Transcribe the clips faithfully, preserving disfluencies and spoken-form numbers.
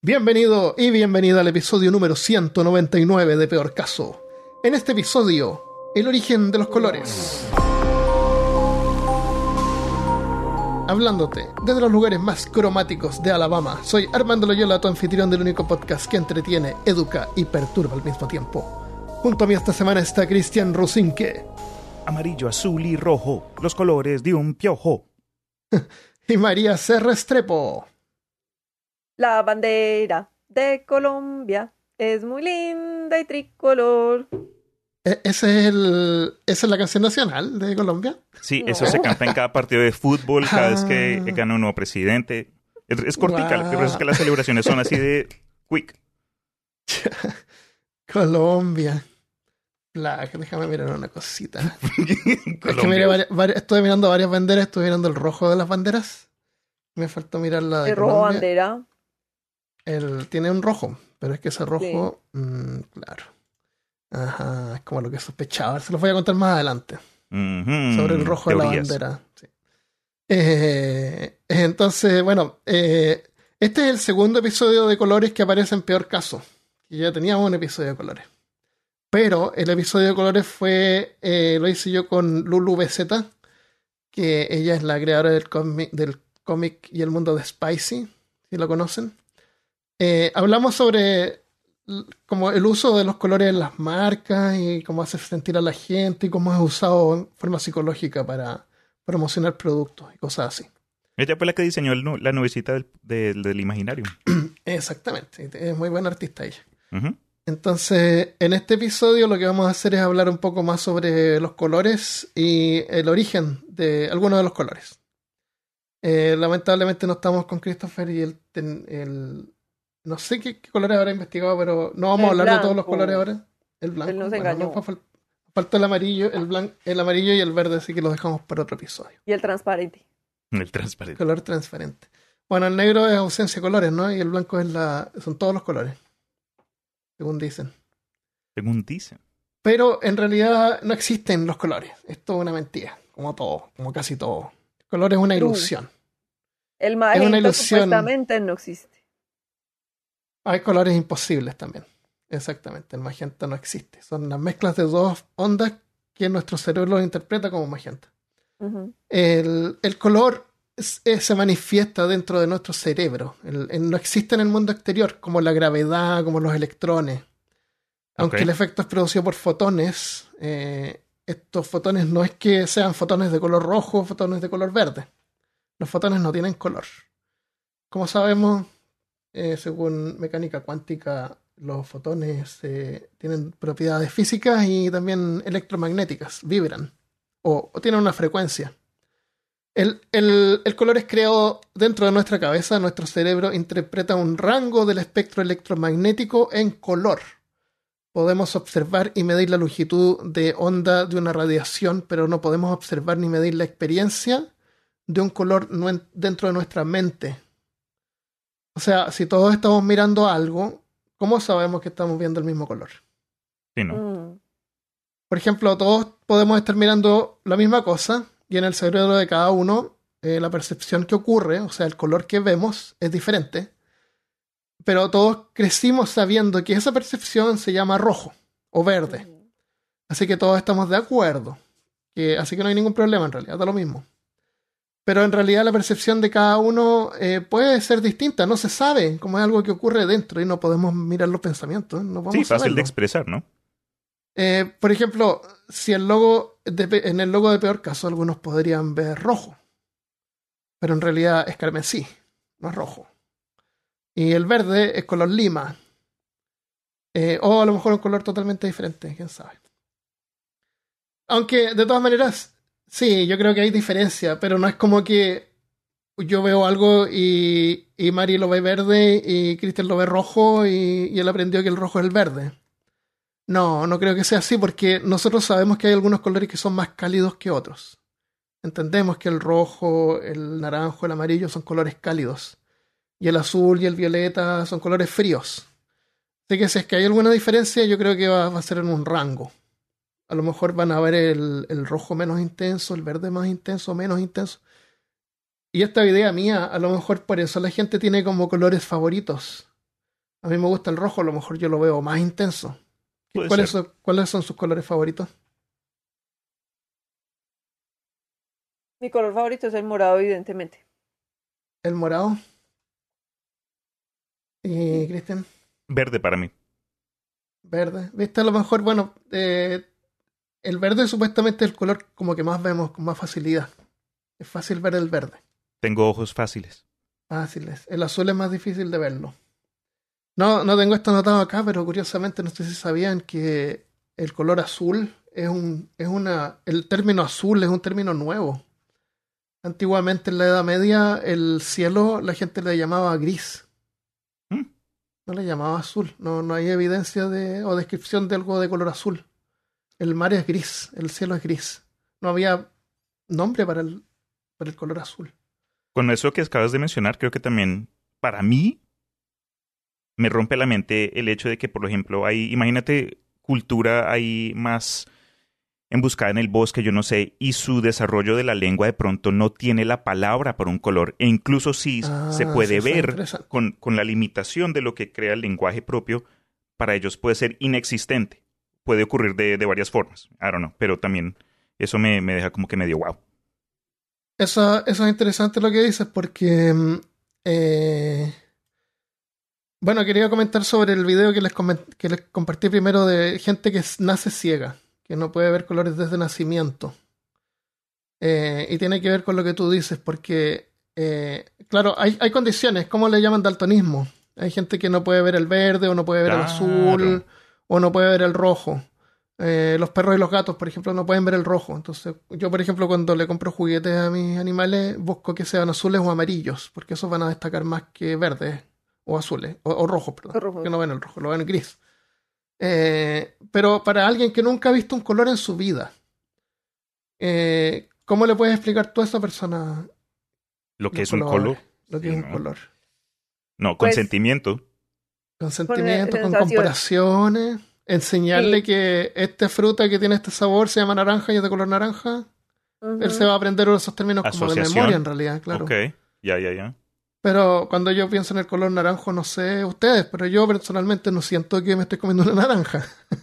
Bienvenido y bienvenida al episodio número ciento noventa y nueve de Peor Caso. En este episodio, el origen de los colores. Hablándote desde los lugares más cromáticos de Alabama, soy Armando Loyola, tu anfitrión del único podcast que entretiene, educa y perturba al mismo tiempo. Junto a mí esta semana está Cristian Rusinque. Amarillo, azul y rojo, los colores de un piojo. Y María C. Restrepo. La bandera de Colombia es muy linda y tricolor. ¿Ese es el, ¿Esa es la canción nacional de Colombia? Sí, No. eso se canta en cada partido de fútbol, cada Ah. vez que gana un nuevo presidente. Es, es cortica, Wow. por eso es que las celebraciones son así de quick. Colombia. Black, déjame mirar una cosita. Es que Colombia. miré varias- varias- estuve mirando varias banderas, estuve mirando el rojo de las banderas. Me faltó mirar la de El rojo Colombia. bandera. El, tiene un rojo, pero es que ese rojo, mm, claro. Ajá, es como lo que sospechaba. Se los voy a contar más adelante. Ujú, Sobre el rojo de la teorías. bandera. Sí. Eh, entonces, bueno, eh, este es el segundo episodio de colores que aparece en Peor Caso. Y ya teníamos un episodio de colores. Pero el episodio de colores fue, eh, lo hice yo con Lulu B Z, que ella es la creadora del cómic, del cómic y el mundo de Spicy, si lo conocen. Eh, hablamos sobre l- como el uso de los colores en las marcas y cómo hace sentir a la gente y cómo es usado en forma psicológica para promocionar productos y cosas así. Ella fue la que diseñó el nu- la nubecita del, del, del imaginario. Exactamente, es muy buena artista ella. Ujú. Entonces, en este episodio lo que vamos a hacer es hablar un poco más sobre los colores y el origen de algunos de los colores. Eh, lamentablemente no estamos con Christopher y el, ten- el- no sé qué, qué colores habrá investigado, pero no vamos a El hablar de todos los blanco. colores ahora. El blanco. Él nos Bueno, engañó. nos fal- falta el amarillo, el blanco, el amarillo y el verde, así que los dejamos para otro episodio. Y el transparente. El transparente. Color transparente. Bueno, el negro es ausencia de colores, ¿no? Y el blanco es la, son todos los colores, según dicen. Según dicen. Pero en realidad no existen los colores. Esto es una mentira, como todo, como casi todo. El color es una True. ilusión. El una magenta ilusión. supuestamente no existe. Hay colores imposibles también. Exactamente, el magenta no existe. Son las mezclas de dos ondas que nuestro cerebro interpreta como magenta. Ujú. El, el color es- es- se manifiesta dentro de nuestro cerebro. El- el- no existe en el mundo exterior, como la gravedad, como los electrones. Aunque Ok. el efecto es producido por fotones, eh, estos fotones no es que sean fotones de color rojo o fotones de color verde. Los fotones no tienen color. Como sabemos, eh, según mecánica cuántica, los fotones eh, tienen propiedades físicas y también electromagnéticas, vibran o, o tienen una frecuencia. El, el- el color es creado dentro de nuestra cabeza, nuestro cerebro interpreta un rango del espectro electromagnético en color. Podemos observar y medir la longitud de onda de una radiación, pero no podemos observar ni medir la experiencia de un color nuen- dentro de nuestra mente. O sea, si todos estamos mirando algo, ¿cómo sabemos que estamos viendo el mismo color? Sí, ¿no? Mm. Por ejemplo, todos podemos estar mirando la misma cosa y en el cerebro de cada uno eh, la percepción que ocurre, o sea, el color que vemos es diferente, pero todos crecimos sabiendo que esa percepción se llama rojo o verde. Ujú. Así que todos estamos de acuerdo. Que, así que no hay ningún problema en realidad, da lo mismo. Pero en realidad la percepción de cada uno eh, puede ser distinta, no se sabe, como es algo que ocurre dentro y no podemos mirar los pensamientos. No podemos Sí, fácil saberlo. de expresar, ¿no? Eh, por ejemplo, si el logo de pe- en el logo de Peor Caso algunos podrían ver rojo, pero en realidad es carmesí, no es rojo. Y el verde es color lima. Eh, o a lo mejor un color totalmente diferente, quién sabe. Aunque de todas maneras, sí, yo creo que hay diferencia, pero no es como que yo veo algo y, y Mari lo ve verde y Cristian lo ve rojo y, y él aprendió que el rojo es el verde. No, no creo que sea así porque nosotros sabemos que hay algunos colores que son más cálidos que otros. Entendemos que el rojo, el naranjo, el amarillo son colores cálidos. Y el azul y el violeta son colores fríos. Así que si es que hay alguna diferencia, yo creo que va, va a ser en un rango. A lo mejor van a ver el, el rojo menos intenso, el verde más intenso, menos intenso. Y esta idea mía, a lo mejor por eso la gente tiene como colores favoritos. A mí me gusta el rojo, a lo mejor yo lo veo más intenso. Puede ¿Cuáles ser. son, ¿Cuáles son sus colores favoritos? Mi color favorito es el morado, evidentemente. El morado. Y Sí. Cristian, Verde para mí. verde. ¿Viste? A lo mejor, bueno, eh, el verde supuestamente es el color como que más vemos con más facilidad. Es fácil ver el verde. Tengo ojos fáciles. Fácil es. El azul es más difícil de verlo. No, no tengo esto anotado acá, pero curiosamente no sé si sabían que el color azul es un, es una, el término azul es un término nuevo. Antiguamente en la Edad Media el cielo la gente le llamaba gris, ¿Mm? no le llamaba azul. No, no hay evidencia de, o descripción de algo de color azul. El mar es gris, el cielo es gris. No había nombre para el, para el color azul. Con eso que acabas de mencionar, creo que también, para mí, me rompe la mente el hecho de que, por ejemplo, hay, imagínate, cultura ahí más emboscada en el bosque, yo no sé, y su desarrollo de la lengua de pronto no tiene la palabra para un color, e incluso si Ah, se sí, puede eso es ver interesante. con, con la limitación de lo que crea el lenguaje propio, para ellos puede ser inexistente. Puede ocurrir de, de varias formas, I don't know, pero también eso me, me deja como que medio wow. Eso, eso es interesante lo que dices porque mm, eh, bueno, quería comentar sobre el video que les, comen- que les compartí primero de gente que s- nace ciega, que no puede ver colores desde nacimiento. Eh, y tiene que ver con lo que tú dices, porque, eh, claro, hay, hay condiciones, ¿cómo le llaman daltonismo? Hay gente que no puede ver el verde, o no puede ver el Claro. azul, o no puede ver el rojo. Eh, los perros y los gatos, por ejemplo, no pueden ver el rojo. Entonces, yo, por ejemplo, cuando le compro juguetes a mis animales, busco que sean azules o amarillos, porque esos van a destacar más que verdes o azules, o, o rojos, perdón, Los porque rojos. no ven el rojo, lo ven gris. Eh, pero para alguien que nunca ha visto un color en su vida, eh, ¿cómo le puedes explicar tú a esa persona Lo que los es un colores, color. lo que es Sí, un ¿no? color? No, Pues consentimiento. Con con se- sentimientos, con sensación. comparaciones, enseñarle Sí. que esta fruta que tiene este sabor se llama naranja y es de color naranja. Él se Ujú. va a aprender esos términos como de memoria en Asociación. realidad, claro. Ok. Ya, ya, ya. Pero cuando yo pienso en el color naranjo, no sé ustedes, pero yo personalmente no siento que me estoy comiendo una naranja.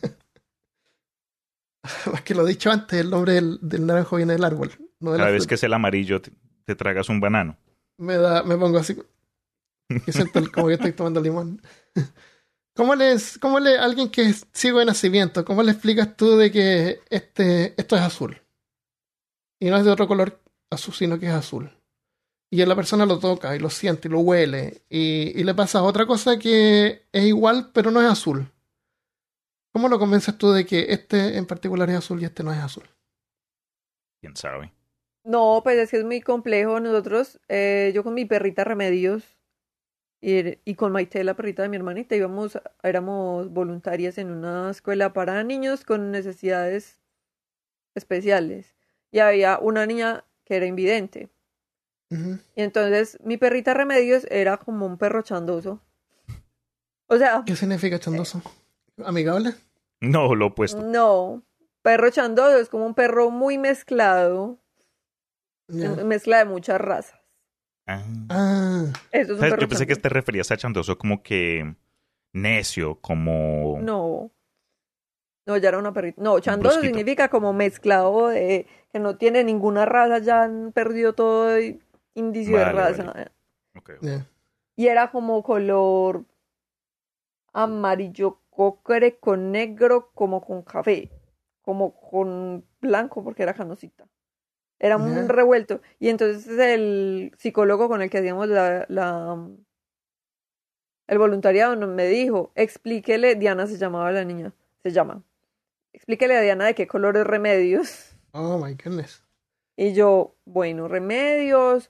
Más que lo dicho antes, el nombre del, del naranjo viene del árbol, no de la Cada vez que fruta. es el amarillo, te, te tragas un banano. Me da, me pongo así, que siento el- como que estoy tomando limón. ¿Cómo les, cómo le, alguien que es ciego de nacimiento, cómo le explicas tú de que este, esto es azul? Y no es de otro color azul, sino que es azul. Y la persona lo toca y lo siente y lo huele. Y, y le pasa otra cosa que es igual, pero no es azul. ¿Cómo lo convences tú de que este en particular es azul y este no es azul? ¿Quién sabe? No, pues es que es muy complejo. Nosotros, eh, yo con mi perrita Remedios y, y con Maite, la perrita de mi hermanita, íbamos, éramos voluntarias en una escuela para niños con necesidades especiales. Y había una niña que era invidente. Ujú. Y entonces mi perrita Remedios era como un perro chandoso. O sea, ¿Qué significa eh, chandoso? ¿Amigable? No, lo opuesto. no. Perro chandoso es como un perro muy mezclado, Ya. mezcla de muchas razas. Ah. Ah, Eso es un ¿Sabes? perro Yo pensé que chandoso. te referías a chandoso como que necio, como No, no, ya era una perrita. No, chandoso brusquito. significa como mezclado de que no tiene ninguna raza, ya han perdido todo indicio de Vale, vale. raza. Ok, ok. ya. Y era como color amarillo cocre con negro, como con café, como con blanco, porque era canosita. Era un Ya. revuelto. Y entonces el psicólogo con el que hacíamos la, la- el voluntariado nos me dijo, explíquele, Diana se llamaba la niña, se llama, explíquele a Diana de qué color es Remedios. Oh my goodness. Y yo, bueno, Remedios,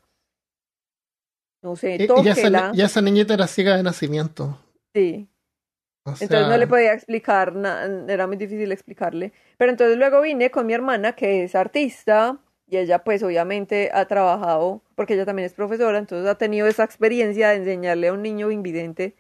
no sé, Y, y ya, esa, ni- tóquela. ya esa niñita era ciega de nacimiento. Sí. O Entonces no le sea. podía explicar, na- era muy difícil explicarle. Pero entonces luego vine con mi hermana, que es artista, y ella pues obviamente ha trabajado, porque ella también es profesora, entonces ha tenido esa experiencia de enseñarle a un niño invidente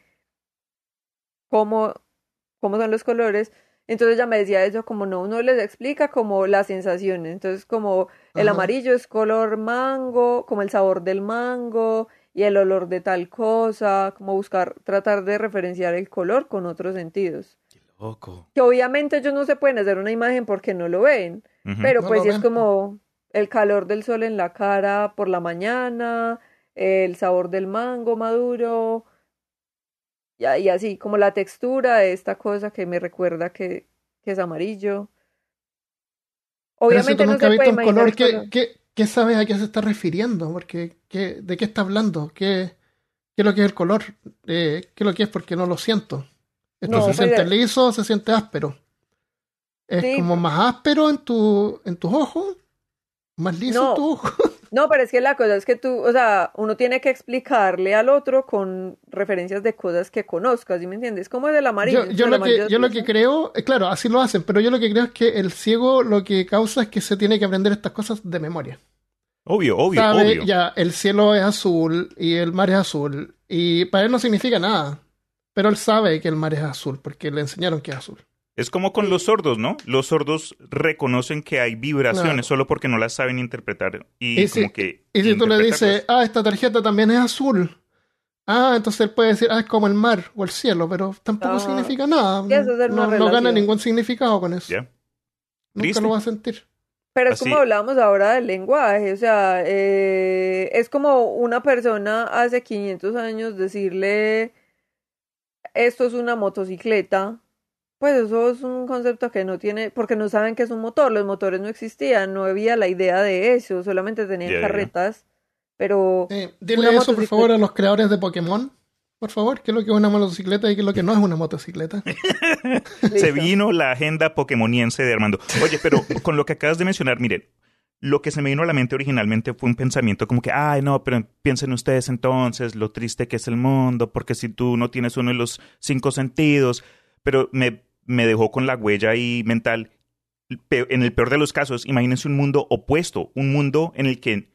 cómo, cómo son los colores. Entonces ella me decía eso, como no, uno les explica como las sensaciones. Entonces como el Ajá. amarillo es color mango, como el sabor del mango, y el olor de tal cosa, como buscar, tratar de referenciar el color con otros sentidos. Qué loco. Que obviamente ellos no se pueden hacer una imagen porque no lo ven, Ujú. pero No pues lo sí es ven. como el calor del sol en la cara por la mañana, el sabor del mango maduro, y, a- y así, como la textura de esta cosa que me recuerda que, que es amarillo. Pero si tú Obviamente no nunca se has puede visto un imaginar color, el ¿qué, color. qué, qué sabes a qué se está refiriendo? Porque, ¿qué, ¿de qué está hablando? ¿Qué, ¿Qué es lo que es el color? Eh, ¿Qué es lo que es? Porque no lo siento. Esto se No, Entonces, pues siente eh, liso, se siente áspero. Es sí, como más áspero en tu, en tus ojos, más liso en no, tus ojos. no, pero es que la cosa es que tú, o sea, uno tiene que explicarle al otro con referencias de cosas que conozcas, ¿sí me entiendes? Como es el Yo, amarillo, entonces yo el lo que, amarillo yo sí lo es que un- creo, eh, claro, así lo hacen, pero yo lo que creo es que el ciego lo que causa es que se tiene que aprender estas cosas de memoria. obvio, obvio, Sabe, obvio. ya, el cielo es azul y el mar es azul, y para él no significa nada, pero él sabe que el mar es azul, porque le enseñaron que es azul. Es como con los Sí. sordos, ¿no? Los sordos reconocen que hay vibraciones Claro. solo porque no las saben interpretar y Y si, como que y si tú le dices, interpretarlas. ah, esta tarjeta también es azul, ah, entonces él puede decir, ah, es como el mar o el cielo, pero tampoco Ajá. significa nada, Sí, eso no, es hacer una no, no gana relación. ningún significado con eso, ¿Ya? nunca lo Triste. va a sentir. Pero es como Así, hablábamos ahora del lenguaje, o sea, eh, es como una persona hace quinientos años decirle, esto es una motocicleta, pues eso es un concepto que no tiene, porque no saben qué es un motor, los motores no existían, no había la idea de eso, solamente tenían ya, ya, ya. carretas, pero Eh, una dile eso, por favor, a motocicleta, los creadores de Pokémon, por favor, qué es lo que es una motocicleta y qué es lo que no es una motocicleta. Se listo. vino la agenda pokemoniense de Armando. Oye, pero con lo que acabas de mencionar, miren, lo que se me vino a la mente originalmente fue un pensamiento como que, ay, no, pero piensen ustedes entonces lo triste que es el mundo, porque si tú no tienes uno de los cinco sentidos, pero me, me dejó con la huella ahí mental. Pe- En el peor de los casos, imagínense un mundo opuesto, un mundo en el que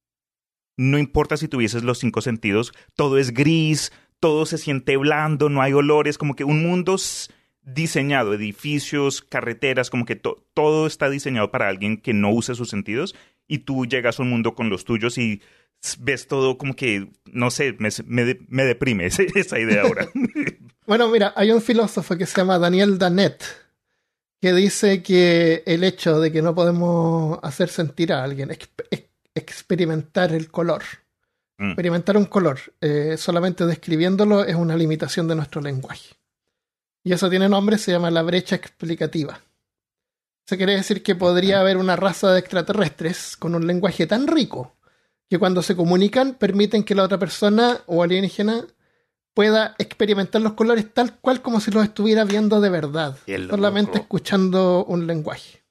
no importa si tuvieses los cinco sentidos, todo es gris, todo se siente blando, no hay olores, como que un mundo s- diseñado, edificios, carreteras, como que to- todo está diseñado para alguien que no use sus sentidos y tú llegas a un mundo con los tuyos y s- ves todo como que, no sé, me, me, de- me deprime ese- esa idea ahora. Bueno, mira, hay un filósofo que se llama Daniel Dennett que dice que el hecho de que no podemos hacer sentir a alguien, exp- ex- experimentar el color, Mm, experimentar un color, eh, solamente describiéndolo es una limitación de nuestro lenguaje. Y eso tiene nombre, se llama la brecha explicativa. Eso quiere decir que podría ok. haber una raza de extraterrestres con un lenguaje tan rico que cuando se comunican permiten que la otra persona o alienígena pueda experimentar los colores tal cual como si los estuviera viendo de verdad, Qué solamente loco. escuchando un lenguaje.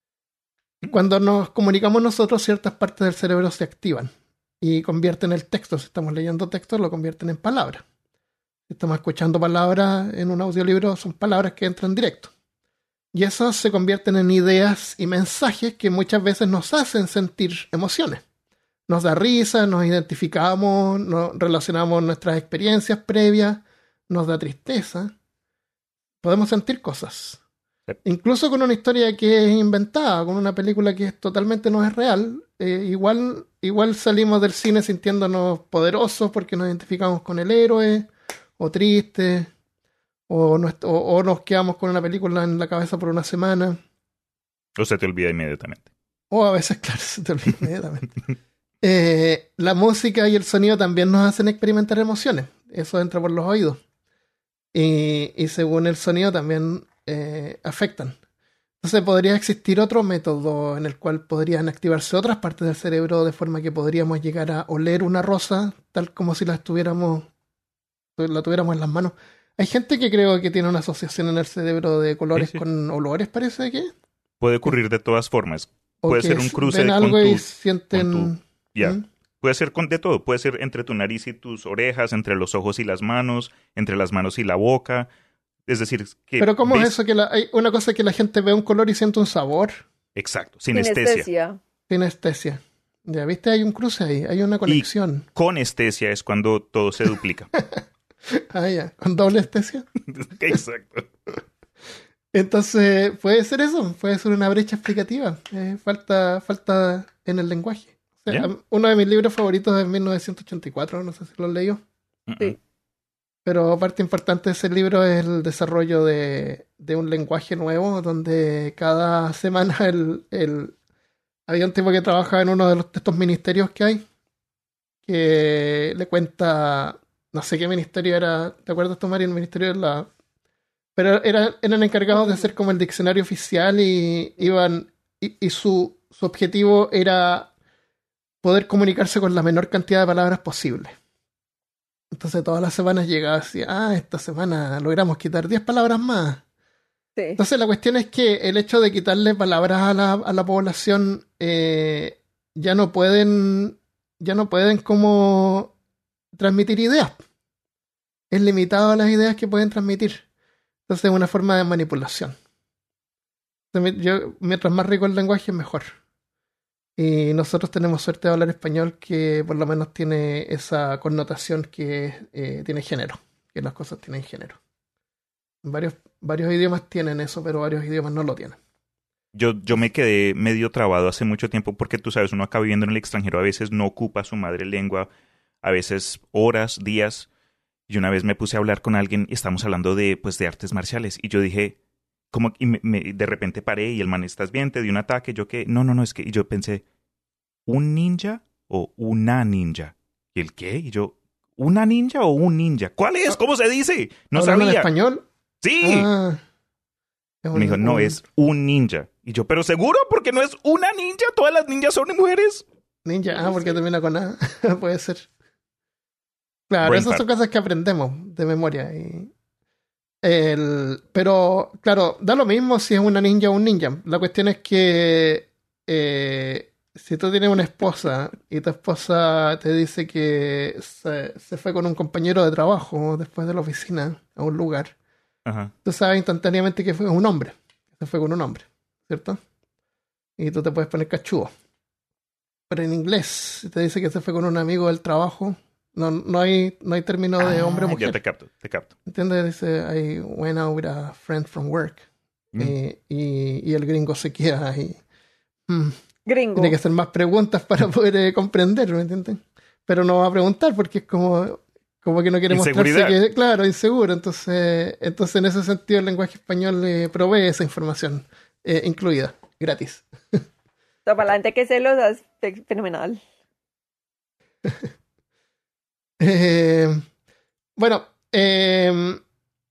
Cuando nos comunicamos nosotros, ciertas partes del cerebro se activan y convierten el texto. Si estamos leyendo texto, lo convierten en palabras. Si estamos escuchando palabras en un audiolibro, son palabras que entran directo. Y esas se convierten en ideas y mensajes que muchas veces nos hacen sentir emociones. Nos da risa, nos identificamos, nos relacionamos nuestras experiencias previas, nos da tristeza. Podemos sentir cosas. Sí. Incluso con una historia que es inventada, con una película que es, totalmente no es real, eh, igual, igual salimos del cine sintiéndonos poderosos porque nos identificamos con el héroe, o tristes, o, nuest- o, o nos quedamos con una película en la cabeza por una semana, O se te olvida inmediatamente. o a veces, claro, se te olvida inmediatamente. Eh, la música y el sonido también nos hacen experimentar emociones, eso entra por los oídos. Y, y según el sonido también eh, afectan. Entonces podría existir otro método en el cual podrían activarse otras partes del cerebro de forma que podríamos llegar a oler una rosa tal como si la estuviéramos, la tuviéramos en las manos. Hay gente que creo que tiene una asociación en el cerebro de colores Sí, sí. con olores, parece que. Puede ocurrir de todas formas. O Puede que ser un s- cruce ven con algo y tu... sienten. con tu- Ya. ¿Mm? Puede ser con de todo. Puede ser entre tu nariz y tus orejas, entre los ojos y las manos, entre las manos y la boca. Es decir, que Pero ¿cómo es ves... eso? Que la- hay una cosa es que la gente ve un color y siente un sabor. Exacto, sinestesia. Sinestesia. Sinestesia. Ya viste, hay un cruce ahí, hay una conexión. Conestesia es cuando todo se duplica. Ah, ya, con doble estesia. Exacto. Entonces, puede ser eso, puede ser una brecha explicativa. Eh, falta, falta en el lenguaje. O ¿Ya? Uno de mis libros favoritos es mil novecientos ochenta y cuatro, no sé si lo has leído. Sí. Pero parte importante de ese libro es el desarrollo de, de un lenguaje nuevo, donde cada semana el, el, había un tipo que trabaja en uno de, los, de estos ministerios que hay, que le cuenta, no sé qué ministerio era, ¿te acuerdas, Tomás? El ministerio de la... Pero era, eran encargados de hacer como el diccionario oficial y iban y, y su, su objetivo era poder comunicarse con la menor cantidad de palabras posible. Entonces todas las semanas llegaba así, ah, esta semana logramos quitar diez palabras más. Sí. Entonces la cuestión es que el hecho de quitarle palabras a la, a la población eh, ya no pueden, ya no pueden como transmitir ideas. Es limitado a las ideas que pueden transmitir. Entonces es una forma de manipulación. Entonces, yo, mientras más rico el lenguaje, mejor. Y nosotros tenemos suerte de hablar español que por lo menos tiene esa connotación que eh, tiene género, que las cosas tienen género. Varios, varios idiomas tienen eso, pero varios idiomas no lo tienen. Yo, yo me quedé medio trabado hace mucho tiempo porque tú sabes, uno acá viviendo en el extranjero a veces no ocupa su madre lengua, a veces horas, días. Y una vez me puse a hablar con alguien y estamos hablando de, pues, de artes marciales. Y yo dije, como, y me, me, de repente paré y el man, ¿estás bien? ¿Te dio un ataque? Yo que, no, no, no, es que, y yo pensé, ¿un ninja o una ninja? ¿Y el qué? Y yo, ¿una ninja o un ninja? ¿Cuál es? ¿Cómo se dice? No ¿Hablando sabía. en español? Sí. Ah, es un- Me dijo, no, un es un ninja. Y yo, ¿pero seguro? Porque no es una ninja. Todas las ninjas son mujeres. ninja. Ah, No porque sé. termina con A. Puede ser. Claro, Brain esas son fart. cosas que aprendemos de memoria. Y el, pero, claro, da lo mismo si es una ninja o un ninja. La cuestión es que eh, si tú tienes una esposa y tu esposa te dice que se, se fue con un compañero de trabajo después de la oficina a un lugar, Ajá. tú sabes instantáneamente que fue un hombre. Se fue con un hombre, ¿cierto? Y tú te puedes poner cachudo. Pero en inglés, si te dice que se fue con un amigo del trabajo, no, no hay, no hay término de hombre o Ah, ya mujer. te capto, te capto. ¿Entiendes? Dice, I went out with a friend from work. Mm. Eh, y, y el gringo se queda ahí. Mm, Gringo. tiene que hacer más preguntas para poder eh, comprender, ¿me entiendes? Pero no va a preguntar porque es como, como que no quiere mostrarse Inseguridad. que, claro, inseguro. Entonces, entonces en ese sentido el lenguaje español le provee esa información eh, incluida, gratis. O sea, para la gente que se los hace es fenomenal. Eh, bueno, eh,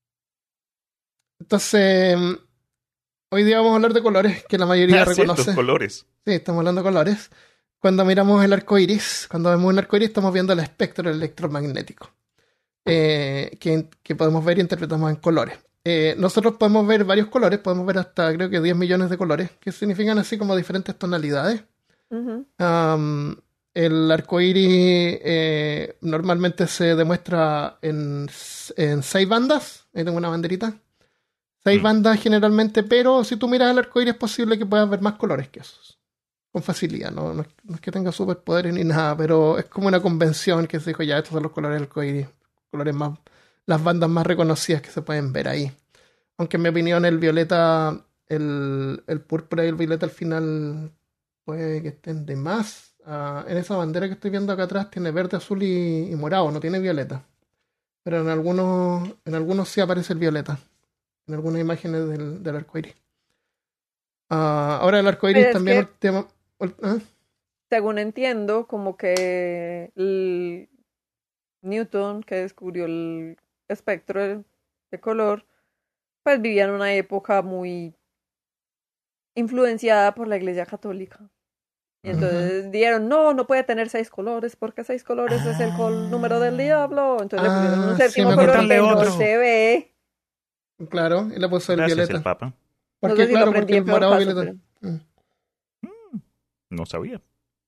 entonces hoy día vamos a hablar de colores que la mayoría Ah, cierto, reconoce. colores. Sí, estamos hablando de colores. Cuando miramos el arco iris, cuando vemos un arco iris, estamos viendo el espectro electromagnético eh, que, que podemos ver y interpretamos en colores. Eh, nosotros podemos ver varios colores, podemos ver hasta creo que diez millones de colores, que significan así como diferentes tonalidades. Ujú. Um, el arco iris eh, normalmente se demuestra en, en seis bandas. Ahí tengo una banderita. Seis Mm. bandas generalmente, pero si tú miras el arco iris es posible que puedas ver más colores que esos. Con facilidad, no, no, es- no es que tenga superpoderes ni nada, pero es como una convención que se dijo, ya, estos son los colores del arco iris. Colores más, las bandas más reconocidas que se pueden ver ahí. Aunque en mi opinión el violeta, el, el púrpura y el violeta al final puede que estén de más. Ah, en esa bandera que estoy viendo acá atrás tiene verde, azul y, y morado, no tiene violeta. Pero en algunos, en algunos sí aparece el violeta. En algunas imágenes del, del arco iris. Ah, ahora el arco iris Pero es también que- tema- ¿ah? Según entiendo, como que el Newton, que descubrió el espectro de, de color, pues vivía en una época muy influenciada por la Iglesia Católica. Y entonces dijeron, no, no puede tener seis colores, porque seis colores es el col- número del diablo. Entonces le pusieron Ah, un sí, séptimo me color acuerdo. que Métanle no otro. se ve. Claro, y le puso el Gracias, violeta. el Papa. ¿Por No qué? sé si lo Claro, aprendí porque el en peor morado caso, violeta. Mm. No sabía.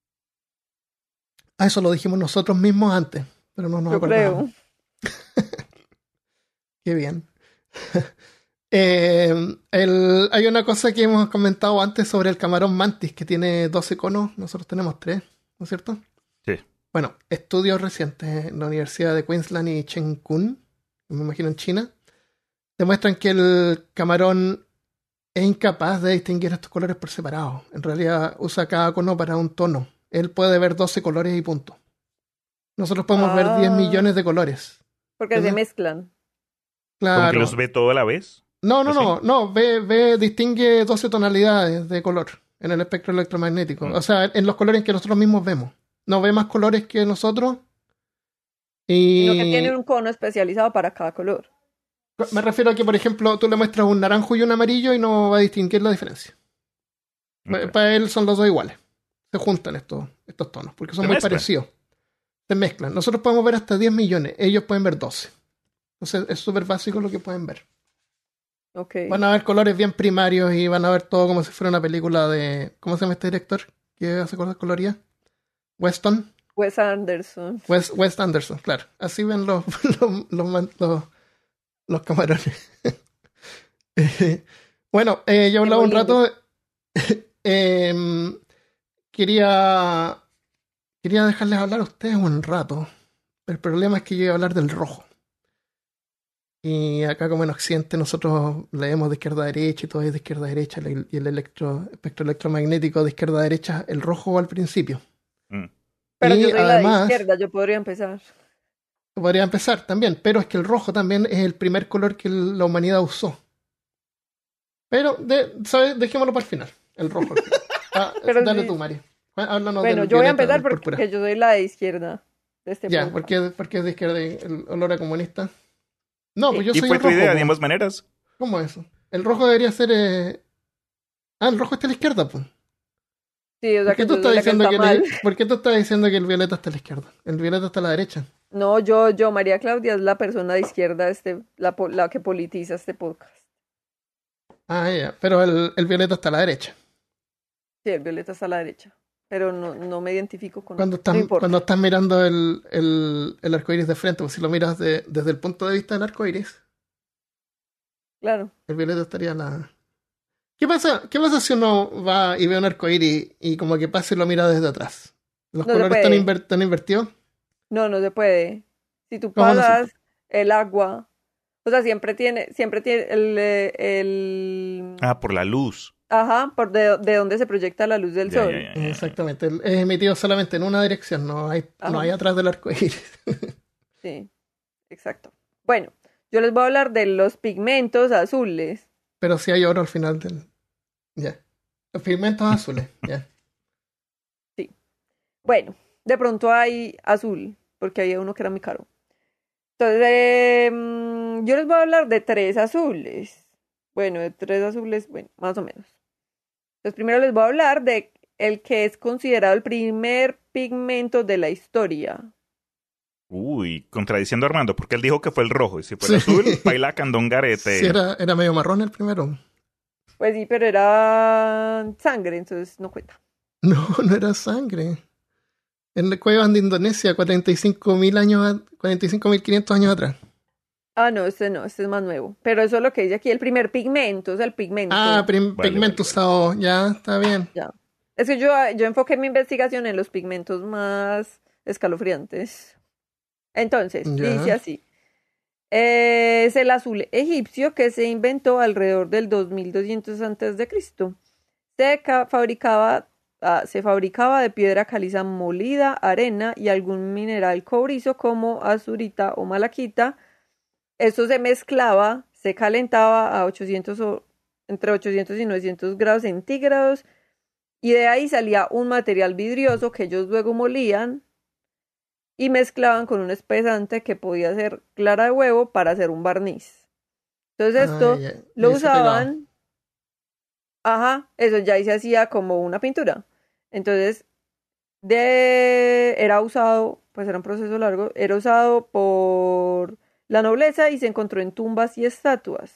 Ah, eso lo dijimos nosotros mismos antes, pero no nos yo acordábamos. creo. Qué bien. Eh, el- hay una cosa que hemos comentado antes sobre el camarón mantis, que tiene dos iconos, nosotros tenemos tres, ¿no es cierto? Sí. Bueno, estudios recientes en la Universidad de Queensland y Chengkun, me imagino en China, demuestran que el camarón es incapaz de distinguir estos colores por separado. En realidad usa cada icono para un tono Él puede ver doce colores y punto. Nosotros podemos ah, ver diez millones de colores. Porque ¿Entiendes? Se mezclan. Claro. ¿Como que los ve todo a la vez? No, no, ¿Así? no, no, ve, ve, distingue doce tonalidades de color en el espectro electromagnético. Mm. O sea, en los colores que nosotros mismos vemos. No ve más colores que nosotros. Y... Sino que tiene un cono especializado para cada color. Me refiero a que, por ejemplo, tú le muestras un naranjo y un amarillo y no va a distinguir la diferencia. Okay. Para él son los dos iguales. Se juntan estos, estos tonos, porque son ¿Se muy mezclan? parecidos. Se mezclan. Nosotros podemos ver hasta diez millones. Ellos pueden ver doce. Entonces es súper básico lo que pueden ver. Okay. Van a ver colores bien primarios y van a ver todo como si fuera una película de... ¿Cómo se llama este director? ¿Qué hace cosas coloridas? ¿Weston? Wes Anderson. Wes, Wes Anderson, claro. Así ven los, los, los, los, los camarones. eh, bueno, eh, yo hablaba un rato... eh, quería... Quería dejarles hablar a ustedes un rato. El problema es que yo iba a hablar del rojo. Y acá como en Occidente nosotros leemos de izquierda a derecha y todo es de izquierda a derecha y el electro, espectro electromagnético de izquierda a derecha, el rojo va al principio. Mm. Pero y yo soy además, la de izquierda, yo podría empezar. Podría empezar también, pero es que el rojo también es el primer color que la humanidad usó. Pero, de, ¿sabes? Dejémoslo para el final, el rojo. Ah, dale sí. tú, María. Háblanos bueno, del yo voy a violeta, empezar porque púrpura. Yo soy la de izquierda de este Ya, ¿por qué, ¿por qué es de izquierda el olor a comunista? No, pues yo ¿Y soy fue el tu rojo, idea ¿cómo? de ambas maneras? ¿Cómo eso? El rojo debería ser... Eh... Ah, el rojo está a la izquierda, pues. Sí, o sea ¿Por qué, que tú estás que diciendo está que mal. el... ¿Por qué tú estás diciendo que el violeta está a la izquierda? El violeta está a la derecha. No, yo, yo, María Claudia es la persona de izquierda, este, la, la que politiza este podcast. Ah, ya, pero el, el violeta está a la derecha. Sí, el violeta está a la derecha. Pero no, no me identifico con Cuando él. estás, No importa. cuando estás mirando el, el, el arco iris de frente, pues si lo miras de, desde el punto de vista del arco iris, claro. el violeta estaría a la... ¿Qué pasa, ¿Qué pasa si uno va y ve un arco iris y como que pasa y lo mira desde atrás? ¿Los No colores están, inver, están invertidos? No, no se puede. Si tú pasas no el agua, o sea, siempre tiene, siempre tiene el, el... Ah, por la luz. Ajá, por de, de donde se proyecta la luz del ya, sol. Ya, ya, ya. Exactamente, es emitido solamente en una dirección, no hay, no hay atrás del arco iris. Sí, exacto. Bueno, yo les voy a hablar de los pigmentos azules. Pero sí hay oro al final del... Ya. Yeah. Los pigmentos azules, ya. Yeah. Sí. Bueno, de pronto hay azul, porque había uno que era muy caro. Entonces, eh, yo les voy a hablar de tres azules. Bueno, de tres azules, bueno, más o menos. Entonces, primero les voy a hablar de el que es considerado el primer pigmento de la historia. Uy, contradiciendo a Armando, porque él dijo que fue el rojo, y si fue el sí. azul, baila candongarete. Sí, era, era medio marrón el primero. Pues sí, pero era sangre, entonces no cuenta. No, no era sangre. En cuevas de Indonesia, cuarenta y cinco mil años, cuarenta y cinco mil quinientos años atrás. Ah, no, este no, este es más nuevo. Pero eso es lo que dice aquí, el primer pigmento, o sea, el pigmento. Ah, prim- vale, pigmento vale, usado, vale. Ya, está bien. Ya. Es que yo, yo enfoqué mi investigación en los pigmentos más escalofriantes. Entonces, ya. Dice así. Eh, es el azul egipcio que se inventó alrededor del dos mil doscientos antes de Cristo. Se fabricaba, ah, se fabricaba de piedra caliza molida, arena y algún mineral cobrizo como azurita o malaquita. Esto se mezclaba, se calentaba a ochocientos o, entre ochocientos y novecientos grados centígrados y de ahí salía un material vidrioso que ellos luego molían y mezclaban con un espesante que podía ser clara de huevo para hacer un barniz. Entonces esto ah, ya. Lo usaban, ajá, eso ya ahí se hacía como una pintura. Entonces de, era usado, pues era un proceso largo, era usado por la nobleza y se encontró en tumbas y estatuas.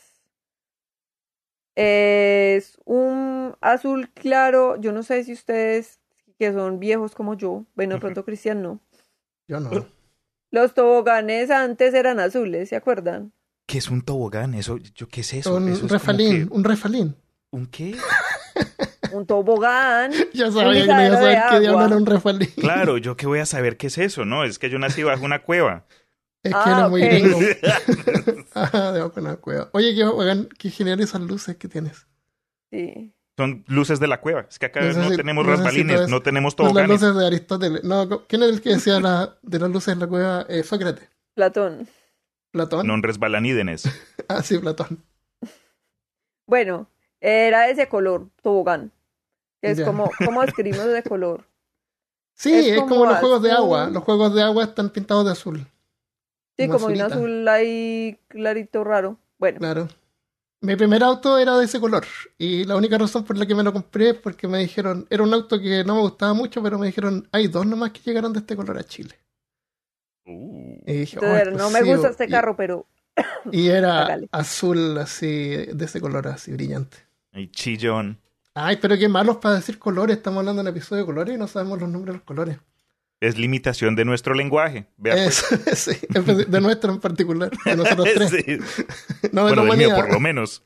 Es un azul claro, yo no sé si ustedes que son viejos como yo, bueno, de pronto Cristian no. Yo no. Los toboganes antes eran azules, ¿se acuerdan? ¿Qué es un tobogán? Eso, yo, ¿qué es eso? Un eso es refalín, que... un refalín. ¿Un qué? Un tobogán. Ya sabía que no iba a saber qué diablo era un refalín. Claro, yo qué voy a saber qué es eso, ¿no? Es que yo nací bajo una cueva. Es que ah, eres muy okay. gringo. Ah, debajo de una cueva. Oye, qué, oigan, qué genial esas luces que tienes. Sí. Son luces de la cueva. Es que acá Necesito- no tenemos necesito rasbalines, eso. no tenemos Son las toboganes. luces de Aristóteles. No, ¿quién es el que decía la, de las luces en la cueva? Eh, Sócrates. Platón. ¿Platón? Non resbalanídenes. Ah, sí, Platón. Bueno, era de ese color, tobogán. Que es Ya. como, ¿cómo describimos ese color? Sí, Es es, como, como los juegos de azul. agua. Los juegos de agua están pintados de azul. Sí, Como como un azulita. azul ahí clarito raro. Bueno, Claro. Mi primer auto era de ese color. Y la única razón por la que me lo compré es porque me dijeron, era un auto que no me gustaba mucho, pero me dijeron, hay dos nomás que llegaron de este color a Chile. Uh, Y dije, oh, entonces esto no sí, me gusta bo- este y- carro, pero Y era hágale. azul así, de ese color así brillante. y chillón. Ay, pero qué malos para decir colores. Estamos hablando de un episodio de colores y no sabemos los nombres de los colores. Es limitación de nuestro lenguaje. Vea pues. Es, sí, es de nuestro en particular, de nosotros tres. Sí. No de Bueno, la del mío humanidad. por lo menos.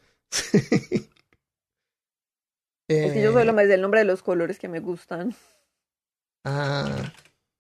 Es que yo solo Eh, me sé el nombre de los colores que me gustan. ah,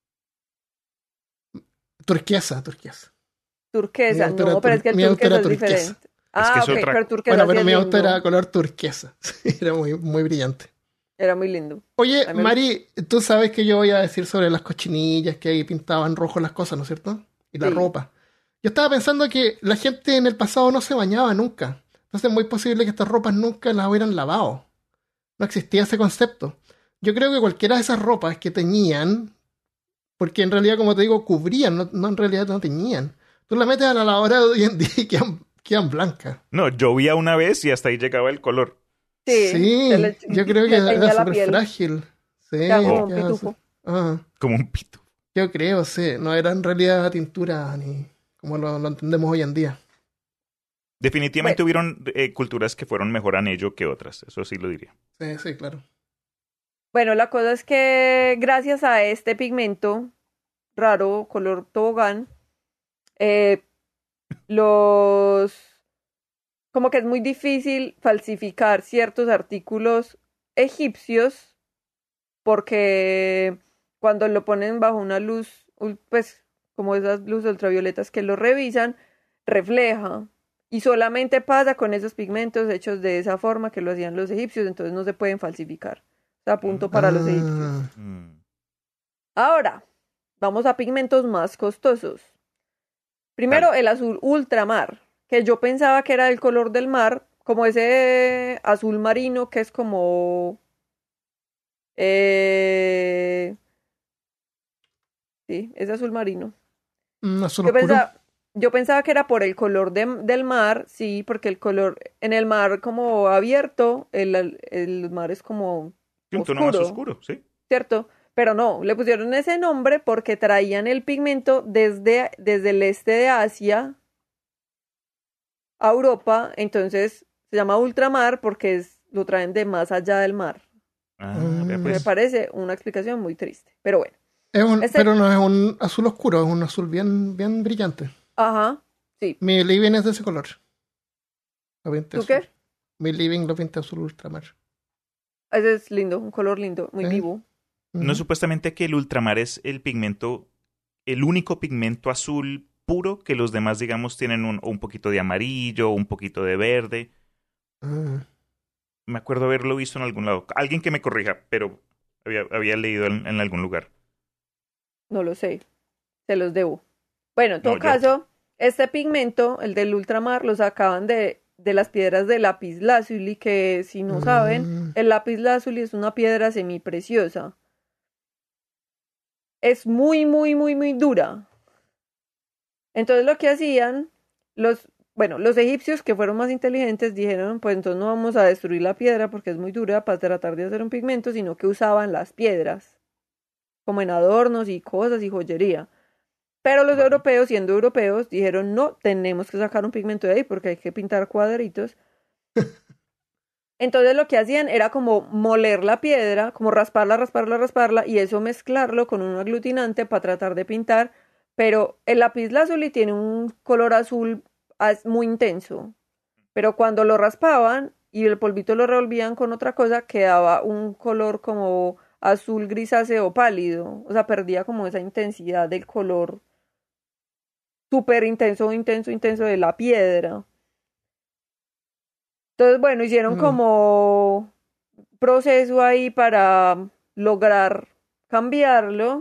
turquesa, turquesa. Turquesa, Mi auto era no, pero tur- es que el mi auto turquesa era es turquesa. diferente. Ah, que es ok, otra- pero turquesa Bueno, sí pero es mi auto lindo. era color turquesa. Sí, era muy, muy brillante. Era muy lindo. Oye, A mí me Mari, tú sabes que yo voy a decir sobre las cochinillas que ahí pintaban rojo las cosas, ¿no es cierto? Y la Sí. ropa. Yo estaba pensando que la gente en el pasado no se bañaba nunca. Entonces es muy posible que estas ropas nunca las hubieran lavado. No existía ese concepto. Yo creo que cualquiera de esas ropas que teñían, porque en realidad, como te digo, cubrían, no, no en realidad no teñían. Tú la metes a la lavadora de hoy en día y quedan, quedan blancas. No, llovía una vez y hasta ahí llegaba el color. Sí, Sí, se le- yo creo que le teñía era la súper piel. frágil. Sí, Queda como un quedaba pitufo. su- ah, Como un pito. yo creo, sí. No era en realidad tintura ni como lo, lo entendemos hoy en día. Definitivamente Bueno. hubieron eh, culturas que fueron mejor en ello que otras. Eso sí lo diría. Sí, sí, claro. Bueno, la cosa es que gracias a este pigmento raro, color tobogán, eh, los... como que es muy difícil falsificar ciertos artículos egipcios porque cuando lo ponen bajo una luz, ul- pues como esas luces ultravioletas que lo revisan, refleja. Y solamente pasa con esos pigmentos hechos de esa forma que lo hacían los egipcios, entonces no se pueden falsificar. Está punto para los egipcios. Ah, Mm. Ahora, vamos a pigmentos más costosos. Primero, el azul ultramar, que yo pensaba que era el color del mar, como ese azul marino que es como... eh, sí, es azul marino. un azul Yo oscuro. pensaba, yo pensaba que era por el color de- del mar, sí, porque el color en el mar como abierto, el, el mar es como Y un tono más oscuro, oscuro, sí. ¿cierto? Pero no, le pusieron ese nombre porque traían el pigmento desde, desde el este de Asia a Europa, entonces se llama ultramar porque es, lo traen de más allá del mar. Ah, Mm. vea Me pues. parece una explicación muy triste, pero bueno. Es un- Este- Pero no es un azul oscuro, es un azul bien, bien brillante. Ajá, sí. Mi living es de ese color. Lo pinté ¿Tú azul. qué? Mi living lo pinté azul ultramar. Ese es lindo, un color lindo, muy ¿Eh? vivo. No es supuestamente que el ultramar es el pigmento, el único pigmento azul puro que los demás, digamos, tienen un, un poquito de amarillo, un poquito de verde. Ah. Me acuerdo haberlo visto en algún lado. Alguien que me corrija, pero había, había leído en, en algún lugar. No lo sé, se los debo. Bueno, en todo No, yo- caso, este pigmento, el del ultramar, lo sacaban de, de las piedras de lapislázuli, que si no saben, Mm. el lapislázuli es una piedra semipreciosa. Es muy, muy, muy, muy dura. Entonces lo que hacían, los, bueno, los egipcios que fueron más inteligentes dijeron, pues entonces no vamos a destruir la piedra porque es muy dura para tratar de hacer un pigmento, sino que usaban las piedras, como en adornos y cosas y joyería. Pero los Vale. europeos, siendo europeos, dijeron, no, tenemos que sacar un pigmento de ahí porque hay que pintar cuadritos. Entonces lo que hacían era como moler la piedra, como rasparla, rasparla, rasparla, y eso mezclarlo con un aglutinante para tratar de pintar. Pero el lapislázuli tiene un color azul az- muy intenso. Pero cuando lo raspaban y el polvito lo revolvían con otra cosa, quedaba un color como azul grisáceo pálido. O sea, perdía como esa intensidad del color súper intenso, intenso, intenso de la piedra. Entonces, bueno, hicieron Mm. como proceso ahí para lograr cambiarlo.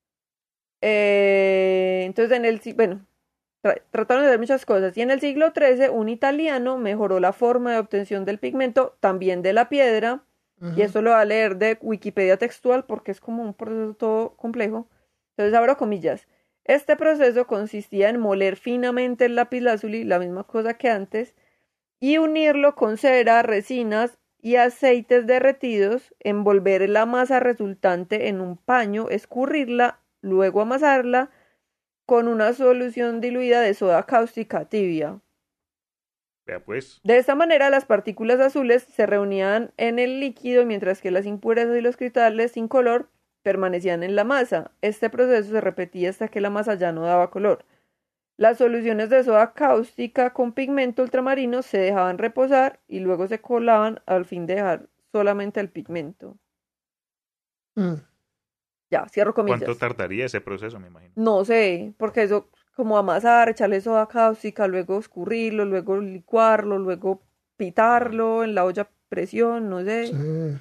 Eh, entonces, en el, bueno, tra- trataron de hacer muchas cosas. Y en el siglo trece, un italiano mejoró la forma de obtención del pigmento, también de la piedra. Ujú. Y esto lo va a leer de Wikipedia textual porque es como un proceso todo complejo. Entonces abro comillas. Este proceso consistía en moler finamente el lapislázuli, la misma cosa que antes, y unirlo con cera, resinas y aceites derretidos, envolver la masa resultante en un paño, escurrirla, luego amasarla con una solución diluida de soda cáustica tibia. Vea pues. De esta manera, las partículas azules se reunían en el líquido, mientras que las impurezas y los cristales sin color permanecían en la masa. Este proceso se repetía hasta que la masa ya no daba color. Las soluciones de soda cáustica con pigmento ultramarino se dejaban reposar y luego se colaban al fin de dejar solamente el pigmento. Mm. Ya, cierro comillas. ¿Cuánto tardaría ese proceso, me imagino? No sé, porque eso como amasar, echarle soda cáustica, luego escurrirlo, luego licuarlo, luego pitarlo en la olla a presión, no sé. Sí.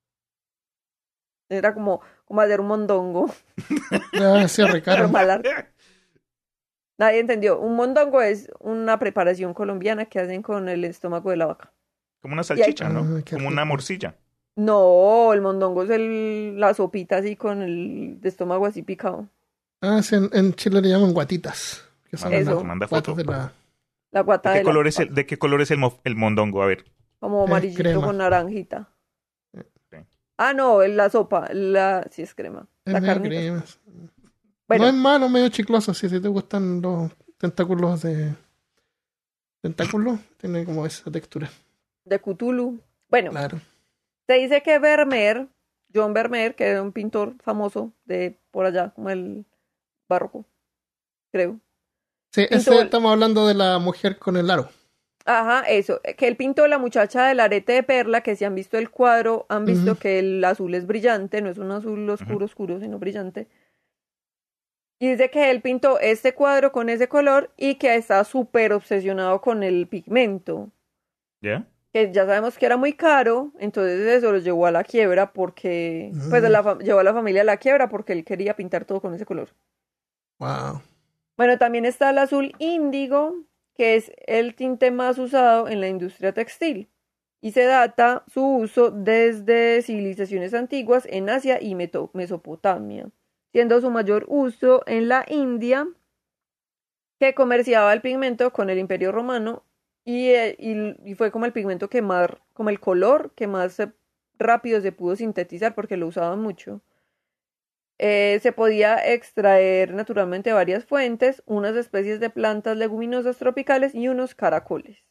Era como, como hacer un mondongo. Ya, sí, Pero Ricardo. malar. Nadie entendió. Un mondongo es una preparación colombiana que hacen con el estómago de la vaca. Como una salchicha, Ah, ¿no? qué Como una rico. morcilla. No, el mondongo es el, la sopita así con el estómago así picado. Ah, sí, en, en Chile le llaman guatitas. Que son Manda Eso. las manda guatas foto. de la... La guata ¿De qué de la color es el, vaca. de qué color es el, mo- el mondongo? A ver. Como Es amarillito crema. con naranjita. Sí. Ah, no, es la sopa. La, sí es crema. Es La medio carnita. crema. Bueno, No es malo, medio chicloso. Si, si te gustan los tentáculos de... Tentáculos, tiene como esa textura. de Cthulhu. Bueno, Claro. se dice que Vermeer, John Vermeer, que era un pintor famoso de por allá, como el barroco, creo. Sí, Pintó ese el- estamos hablando de la mujer con el aro. Ajá, eso, que él pintó la muchacha del arete de perla, que si han visto el cuadro, han visto Ujú. que el azul es brillante, no es un azul oscuro, oscuro, sino brillante. Y dice que él pintó este cuadro con ese color y que está súper obsesionado con el pigmento. ¿Ya? Que ya sabemos que era muy caro, entonces eso lo llevó a la quiebra porque, pues Mm. la fa- llevó a la familia a la quiebra porque él quería pintar todo con ese color. Wow. Bueno, también está el azul índigo, que es el tinte más usado en la industria textil, y se data su uso desde civilizaciones antiguas en Asia y Meto- Mesopotamia, siendo su mayor uso en la India, que comerciaba el pigmento con el Imperio Romano y, eh, y, y fue como el pigmento que más, como el color que más se- rápido se pudo sintetizar porque lo usaban mucho. Eh, se podía extraer naturalmente varias fuentes, unas especies de plantas leguminosas tropicales y unos caracoles.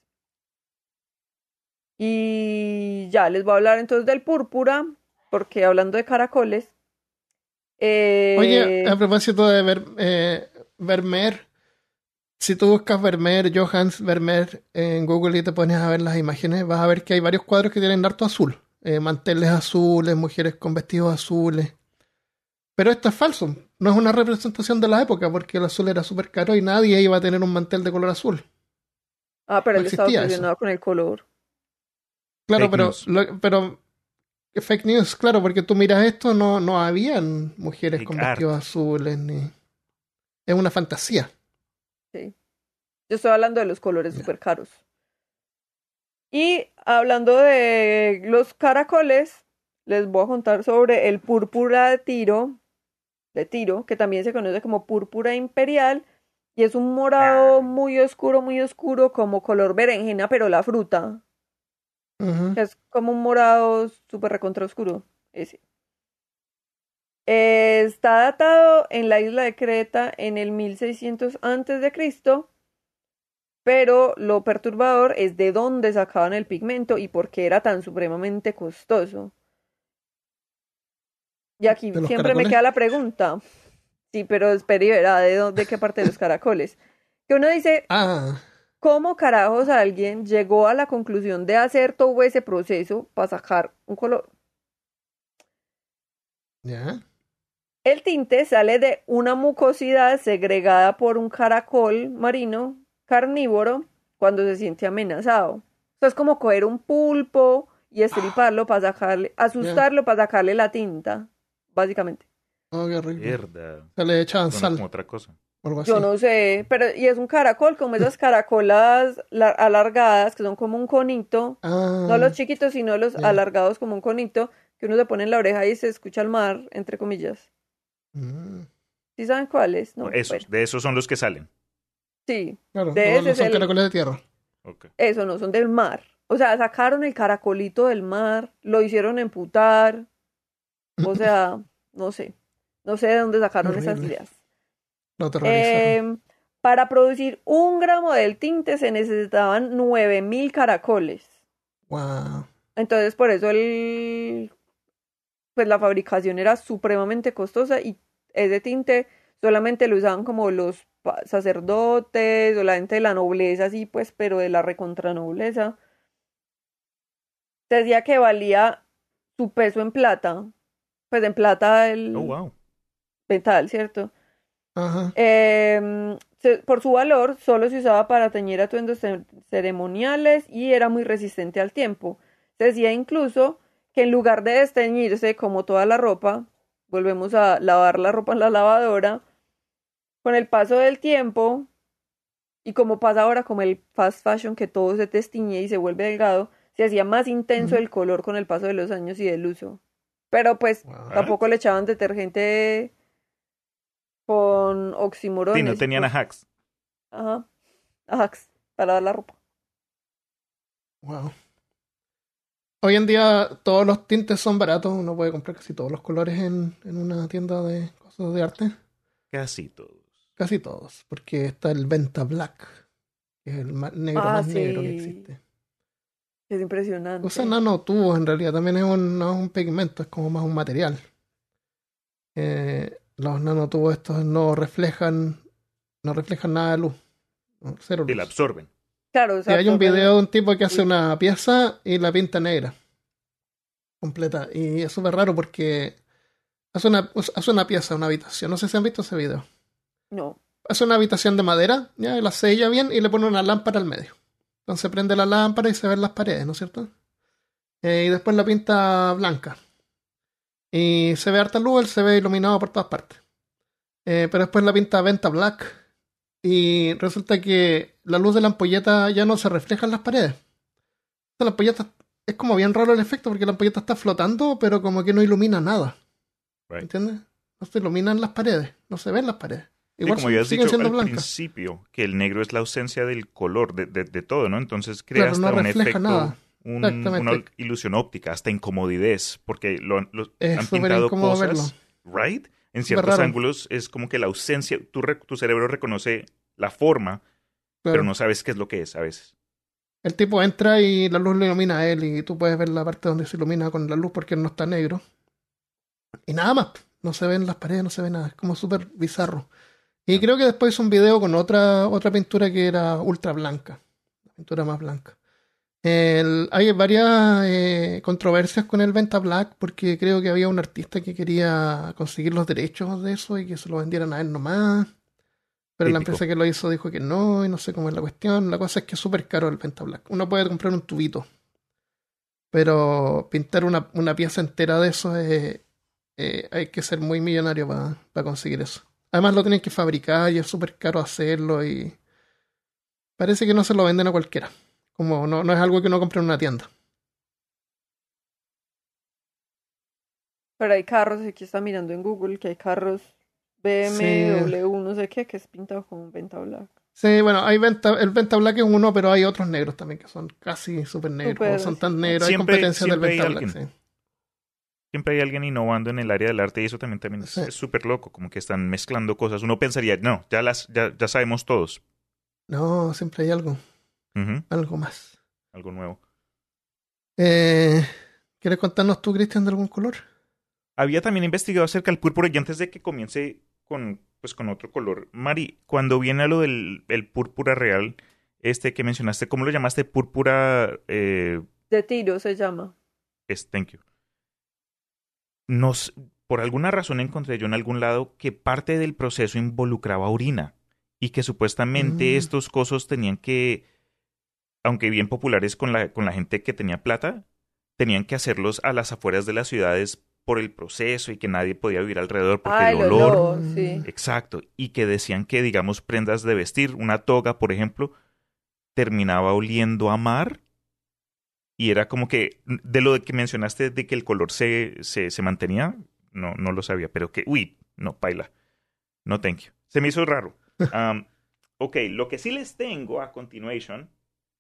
Y ya les voy a hablar entonces del púrpura, porque hablando de caracoles, eh, Oye, a propósito de ver, eh, Vermeer, si tú buscas Vermeer, Johannes Vermeer en Google y te pones a ver las imágenes, vas a ver que hay varios cuadros que tienen harto azul. Eh, manteles azules, mujeres con vestidos azules. Pero esto es falso. No es una representación de la época porque el azul era súper caro y nadie iba a tener un mantel de color azul. ah, pero No él estaba existía eso. obsesionado con el color. Claro, Fake pero, news. lo- pero fake news, claro, porque tú miras esto, no, no habían mujeres Fake con art. vestidos azules ni. Es una fantasía. Sí. Yo estoy hablando de los colores Ya. súper caros. Y hablando de los caracoles, les voy a contar sobre el púrpura de Tiro, de Tiro, que también se conoce como púrpura imperial, y es un morado muy oscuro, muy oscuro, como color berenjena, pero la fruta, Ujú. que es como un morado súper recontra oscuro, ese. Eh, está datado en la isla de Creta en el mil seiscientos antes de Cristo, pero lo perturbador es de dónde sacaban el pigmento y por qué era tan supremamente costoso. Y aquí ¿De los siempre me caracoles? queda la pregunta. Sí, pero espere y verá de dónde, de qué parte de los caracoles. Que uno dice, Ah, ¿cómo carajos alguien llegó a la conclusión de hacer todo ese proceso para sacar un color? ya. El tinte sale de una mucosidad segregada por un caracol marino carnívoro cuando se siente amenazado. Esto es como coger un pulpo y estriparlo para sacarle, asustarlo para sacarle la tinta, básicamente. Oh, qué rico. Mierda. Se le echaban Suena sal como otra cosa. o algo así. Yo no sé, pero y es un caracol, como esas caracolas la- alargadas, que son como un conito, Ah, no los chiquitos, sino los ya. alargados como un conito, que uno se pone en la oreja y se escucha el mar, entre comillas. mm, ¿Sí saben cuáles? No, Esos, bueno, de esos son los que salen. sí, claro, de no, ese no es son el, caracoles de tierra. Ok. eso no, son del mar. O sea, sacaron el caracolito del mar, lo hicieron emputar, o sea, no sé, no sé de dónde sacaron esas Horrible. ideas. Lo aterrorizaron. Eh, para producir un gramo del tinte se necesitaban nueve mil caracoles. Wow. Entonces, por eso el, pues la fabricación era supremamente costosa y ese tinte solamente lo usaban como los pa- sacerdotes o la gente de la nobleza, así pues, pero de la recontranobleza. Se decía que valía su peso en plata, pues en plata Oh, el wow. metal, ¿cierto? Ajá. Eh, se- por su valor, solo se usaba para teñir atuendos ce- ceremoniales y era muy resistente al tiempo. Se decía incluso que en lugar de desteñirse como toda la ropa, volvemos a lavar la ropa en la lavadora, con el paso del tiempo, y como pasa ahora como el fast fashion, que todo se destiñe y se vuelve delgado, se hacía más intenso Ujú. el color con el paso de los años y del uso. Pero pues Wow. tampoco le echaban detergente con Sí, oximorones. no tenían pues, Ajax. ajá, Ajax, para lavar la ropa. Wow. Hoy en día todos los tintes son baratos. Uno puede comprar casi todos los colores en, en una tienda de cosas de arte. Casi todos. Casi todos. Porque está el Venta Black, que es el ma- negro Ah, más negro que sí, existe. es impresionante. Usa nanotubos en realidad. También es un, no es un pigmento, es como más un material. Eh, los nanotubos estos no reflejan, no reflejan nada de luz. No, cero Y la luz. absorben. Claro, Sí, hay un absorben video de un tipo que hace luz. una pieza y la pinta negra. Completa. Y es súper raro porque hace una, hace una pieza, una habitación. No sé si han visto ese video. No, Hace una habitación de madera, ya, y la sella bien y le pone una lámpara al medio. Entonces prende la lámpara y se ven las paredes, ¿no es cierto? Eh, y después la pinta blanca. Y se ve harta luz, él se ve iluminado por todas partes. Eh, pero después la pinta Venta Black. Y resulta que la luz de la ampolleta ya no se refleja en las paredes. La ampolleta es como bien raro el efecto porque la ampolleta está flotando, pero como que no ilumina nada. Right. ¿Entiendes? No se iluminan las paredes, no se ven las paredes. Sí, Igual como son- habías siguen dicho siendo al blancas. principio, que el negro es la ausencia del color, de, de, de todo, ¿no? Entonces crea Claro, hasta no un refleja efecto, nada. un- Exactamente. una ilusión óptica, hasta incomodidez, porque lo, lo- Es han súper pintado incómodo cosas, verlo. ¿right? En Súper ciertos raro. ángulos es como que la ausencia, tu, re- tu cerebro reconoce la forma, pero Claro. no sabes qué es lo que es a veces. El tipo entra y la luz le ilumina a él y tú puedes ver la parte donde se ilumina con la luz porque él no está negro. Y nada más. No se ven las paredes, no se ve nada. Es como súper bizarro. Y Ah. creo que después hizo un video con otra, otra pintura que era ultra blanca. La pintura más blanca. El- hay varias eh, controversias con el Venta Black porque creo que había un artista que quería conseguir los derechos de eso y que se lo vendieran a él nomás. Pero la Típico. empresa que lo hizo dijo que no, y no sé cómo es la cuestión. La cosa es que es súper caro el Venta Black. Uno puede comprar un tubito, pero pintar una, una pieza entera de eso es, eh, hay que ser muy millonario para conseguir eso. Además lo tienen que fabricar y es súper caro hacerlo y parece que no se lo venden a cualquiera. Como no, no es algo que uno compre en una tienda. pero hay carros, aquí está mirando en Google que hay carros B M W, no sé qué, que es pintado con un Venta Black. Sí, bueno, hay venta, el Venta Black es uno, pero hay otros negros también que son casi súper negros. Súper, o son sí. tan negros. Siempre- hay competencias del siempre hay Venta Black, alguien. sí. Siempre hay alguien innovando en el área del arte y eso también, también es Sí. es súper loco, como que están mezclando cosas. Uno pensaría, no, ya las ya, ya sabemos todos. No, siempre hay algo, Ujú, algo más. algo nuevo. Eh, ¿Quieres contarnos tú, Cristian, de algún color? Había también investigado acerca del púrpura y antes de que comience con, pues, con otro color. Mari, cuando viene a lo del el púrpura real, este que mencionaste, ¿cómo lo llamaste? Púrpura... Eh, De tiro se llama. es, thank you. Nos, por alguna razón encontré yo en algún lado que parte del proceso involucraba orina y que supuestamente Mm. estos cosos tenían que, aunque bien populares con la, con la gente que tenía plata, tenían que hacerlos a las afueras de las ciudades por el proceso y que nadie podía vivir alrededor porque Ah, el el olor. olor, sí. Exacto. Y que decían que, digamos, prendas de vestir, una toga, por ejemplo, terminaba oliendo a mar. Y era como que, de lo que mencionaste de que el color se, se, se mantenía, no, no lo sabía, pero que, uy, no, paila. No, thank you. Se me hizo raro. Um, ok, lo que sí les tengo a continuation.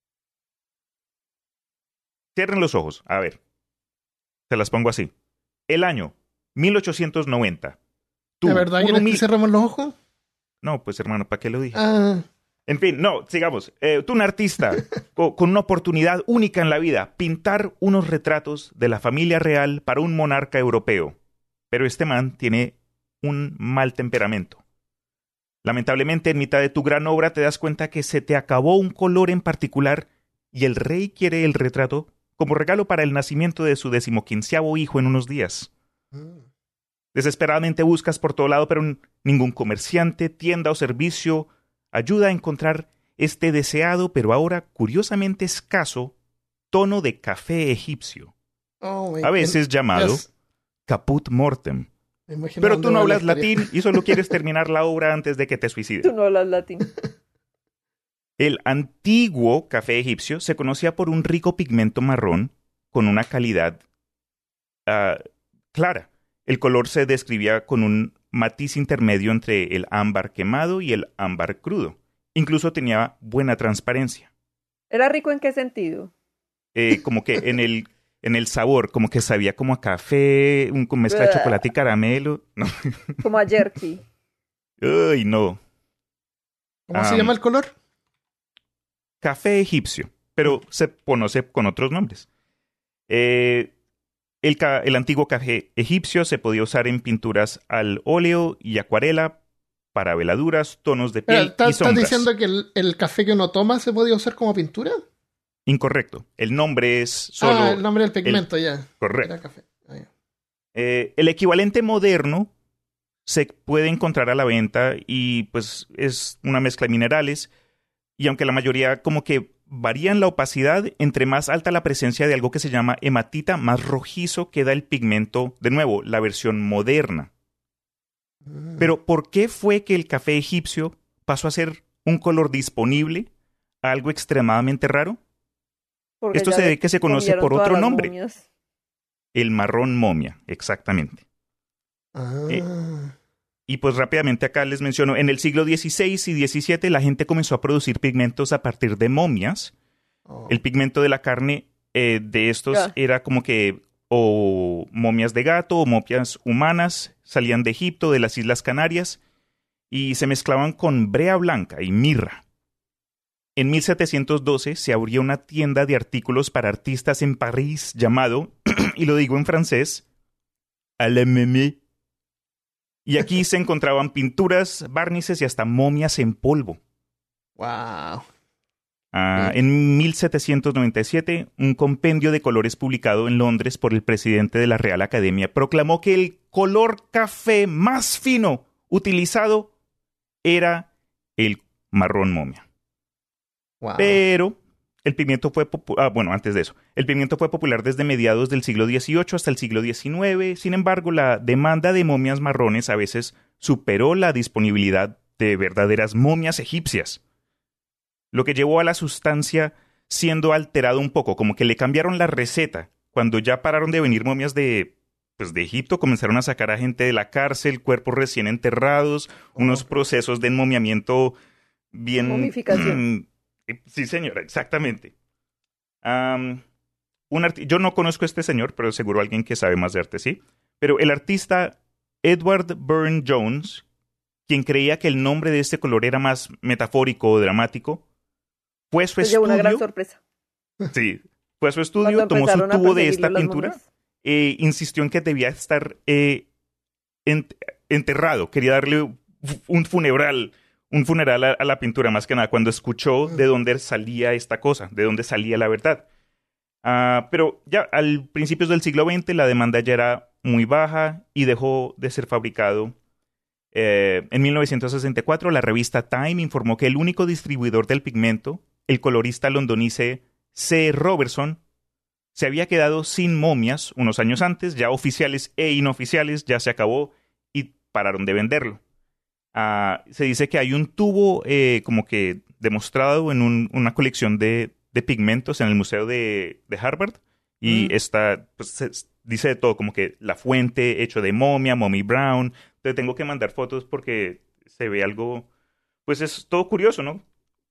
Cierren los ojos, a ver. Se las pongo así. El año mil ochocientos noventa. Tú, ¿De verdad quieres Kurumi... que cerremos los ojos? No, pues hermano, ¿para qué lo dije? Ah, En fin, no, sigamos. Eh, tú, un artista co- con una oportunidad única en la vida, pintar unos retratos de la familia real para un monarca europeo. Pero este man tiene un mal temperamento. Lamentablemente, en mitad de tu gran obra te das cuenta que se te acabó un color en particular y el rey quiere el retrato como regalo para el nacimiento de su decimoquinceavo hijo en unos días. Desesperadamente buscas por todo lado, pero ningún comerciante, tienda o servicio ayuda a encontrar este deseado, pero ahora curiosamente escaso, tono de café egipcio, oh, a veces llamado yes. caput mortem. Me imagino Pero dónde tú no va la hablas historia. latín y solo quieres terminar la obra antes de que te Tú suicides. no hablas latín. El antiguo café egipcio se conocía por un rico pigmento marrón con una calidad uh, clara. El color se describía con un matiz intermedio entre el ámbar quemado y el ámbar crudo. Incluso tenía buena transparencia. ¿Era rico en qué sentido? Eh, como que en el, en el sabor, como que sabía como a café, un, con mezcla de chocolate y caramelo. No. Como a jerky. Uy, no. ¿Cómo Um, se llama el color? Café egipcio, pero se conoce con otros nombres. Eh, el, ca- el antiguo café egipcio se podía usar en pinturas al óleo y acuarela para veladuras, tonos de piel Espera, y ¿Estás sombras. diciendo que el, el café que uno toma se podía usar como pintura? Incorrecto. El nombre es solo... ah, el nombre del pigmento, ya. Correcto. Era café. Ah, ya. Eh, el equivalente moderno se puede encontrar a la venta y pues es una mezcla de minerales y aunque la mayoría como que varían la opacidad, entre más alta la presencia de algo que se llama hematita, más rojizo queda el pigmento, de nuevo, la versión moderna. Mm. Pero ¿por qué fue que el café egipcio pasó a ser un color disponible a algo extremadamente raro? Porque Esto ya se le ve que se conoce comieron por todas otro las nombre. momias. El marrón momia, exactamente. Ah. Eh, Y pues rápidamente acá les menciono, en el siglo dieciséis y diecisiete la gente comenzó a producir pigmentos a partir de momias. Oh. El pigmento de la carne eh, de estos Ya. era como que o momias de gato o momias humanas, salían de Egipto, de las Islas Canarias, y se mezclaban con brea blanca y mirra. En mil setecientos doce se abrió una tienda de artículos para artistas en París llamado, y lo digo en francés, Alememe. Y aquí se encontraban pinturas, barnices y hasta momias en polvo. Wow. Ah, Sí. en mil setecientos noventa y siete, un compendio de colores publicado en Londres por el presidente de la Real Academia proclamó que el color café más fino utilizado era el marrón momia. Wow. Pero el pigmento fue popular, ah, bueno, antes de eso, el pigmento fue popular desde mediados del siglo dieciocho hasta el siglo diecinueve. Sin embargo, la demanda de momias marrones a veces superó la disponibilidad de verdaderas momias egipcias, lo que llevó a la sustancia siendo alterada un poco, como que le cambiaron la receta. Cuando ya pararon de venir momias de, pues de Egipto, comenzaron a sacar a gente de la cárcel, cuerpos recién enterrados, unos Oh. procesos de enmomiamiento bien... Momificación. Sí, señora, exactamente. Um, un arti- Yo no conozco a este señor, pero seguro alguien que sabe más de arte, sí. Pero el artista Edward Burne Jones, quien creía que el nombre de este color era más metafórico o dramático, fue a su Se llevó una gran estudio. sorpresa. Sí, fue a su estudio, Cuando tomó su empezaron a tubo de perseguirlo esta las pintura, momias. e insistió en que debía estar eh, ent- enterrado. Quería darle un funeral, un funeral a, a la pintura, más que nada, cuando escuchó de dónde salía esta cosa, de dónde salía la verdad. Ah, pero ya al principios del siglo veinte la demanda ya era muy baja y dejó de ser fabricado. Eh, en mil novecientos sesenta y cuatro, la revista Time informó que el único distribuidor del pigmento, el colorista londonice C. Robertson, se había quedado sin momias unos años antes, ya oficiales e inoficiales, ya se acabó y pararon de venderlo. Uh, se dice que hay un tubo eh, como que demostrado en un, una colección de, de pigmentos en el Museo de, de Harvard y mm. está, pues, se, dice de todo, como que la fuente hecho de momia, mommy brown. Te tengo que mandar fotos porque se ve algo, pues es todo curioso, ¿no?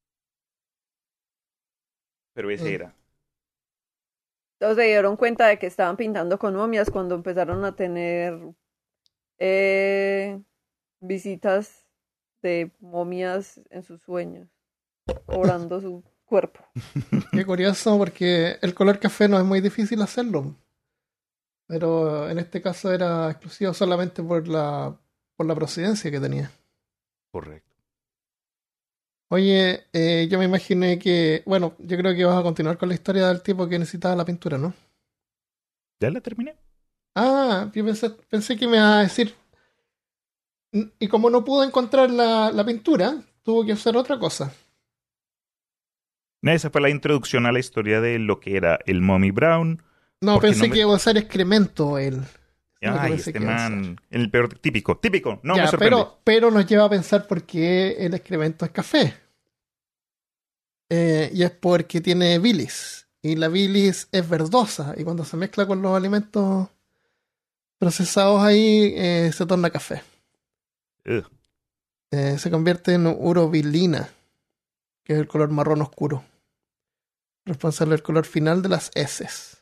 Pero ese mm. era. Entonces se dieron cuenta de que estaban pintando con momias cuando empezaron a tener eh, visitas de momias en sus sueños, cobrando su cuerpo. Qué curioso, porque el color café no es muy difícil hacerlo, pero en este caso era exclusivo solamente por la, por la procedencia que tenía. Correcto. Oye, eh, yo me imaginé que, bueno, yo creo que vas a continuar con la historia del tipo que necesitaba la pintura, ¿no? Ya la terminé. Ah, yo pensé, pensé que me ibas a decir, y como no pudo encontrar la, la pintura, tuvo que hacer otra cosa. Esa fue la introducción a la historia de lo que era el Mommy Brown. No, pensé no me... que iba a usar excremento él. Ay, este man, el peor típico, típico, no ya, me sorprende. Pero, pero nos lleva a pensar por qué el excremento es café. Eh, y es porque tiene bilis. Y la bilis es verdosa. Y cuando se mezcla con los alimentos procesados ahí, eh, se torna café. Eh, se convierte en urobilina, que es el color marrón oscuro, responsable del color final de las heces.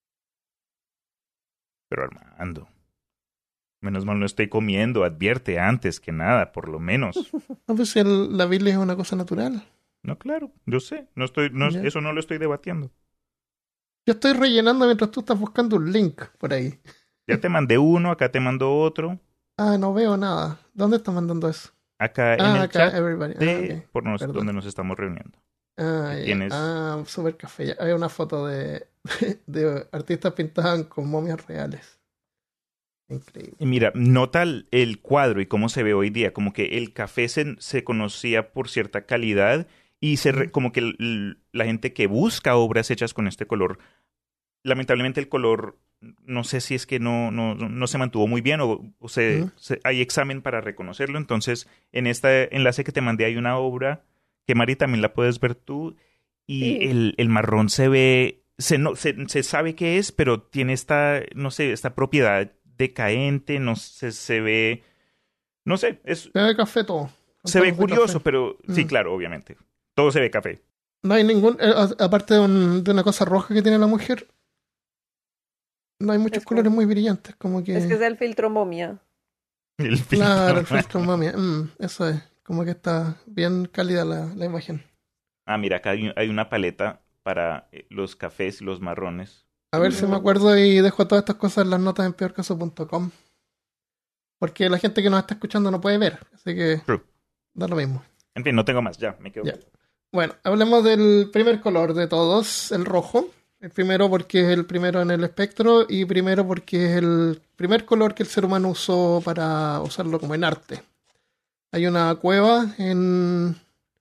Pero Armando, menos mal no estoy comiendo, advierte antes que nada, por lo menos. No, pues el, la bilis es una cosa natural. No, claro, yo sé, no estoy, no, eso no lo estoy debatiendo. Yo estoy rellenando mientras tú estás buscando un link por ahí. Ya te mandé uno, acá te mando otro. Ah, no veo nada. ¿Dónde estás mandando eso? Acá en ah, el acá, chat everybody. de Ah, okay. por nos, donde nos estamos reuniendo. Ah, tienes... ah, super café. Hay una foto de, de artistas pintadas con momias reales. Increíble. Y mira, nota el, el cuadro y cómo se ve hoy día. Como que el café se, se conocía por cierta calidad y se re, como que el, la gente que busca obras hechas con este color, lamentablemente el color, no sé si es que no, no, no se mantuvo muy bien o, o se, uh-huh. se, hay examen para reconocerlo. Entonces, en este enlace que te mandé hay una obra que, Mari, también la puedes ver tú. Y sí. el, el marrón se ve, se, no, se, se sabe qué es, pero tiene esta, no sé, esta propiedad decaente, no sé, se ve, no sé. Es, se ve café todo. Se ve curioso, café. Pero uh-huh. sí, claro, obviamente. Todo se ve café. No hay ningún, eh, aparte de, un, de una cosa roja que tiene la mujer, no hay muchos es colores como, muy brillantes, como que... Es que es el filtro momia. El filtro claro, el filtro momia. Mm, eso es, como que está bien cálida la, la imagen. Ah, mira, acá hay, hay una paleta para los cafés y los marrones. A ver mm. si me acuerdo y dejo todas estas cosas en las notas en peor caso punto com. Porque la gente que nos está escuchando no puede ver, así que True. Da lo mismo. En fin, no tengo más, ya, me quedo. Ya. Bueno, hablemos del primer color de todos, el rojo. El primero porque es el primero en el espectro y primero porque es el primer color que el ser humano usó para usarlo como en arte. Hay una cueva en,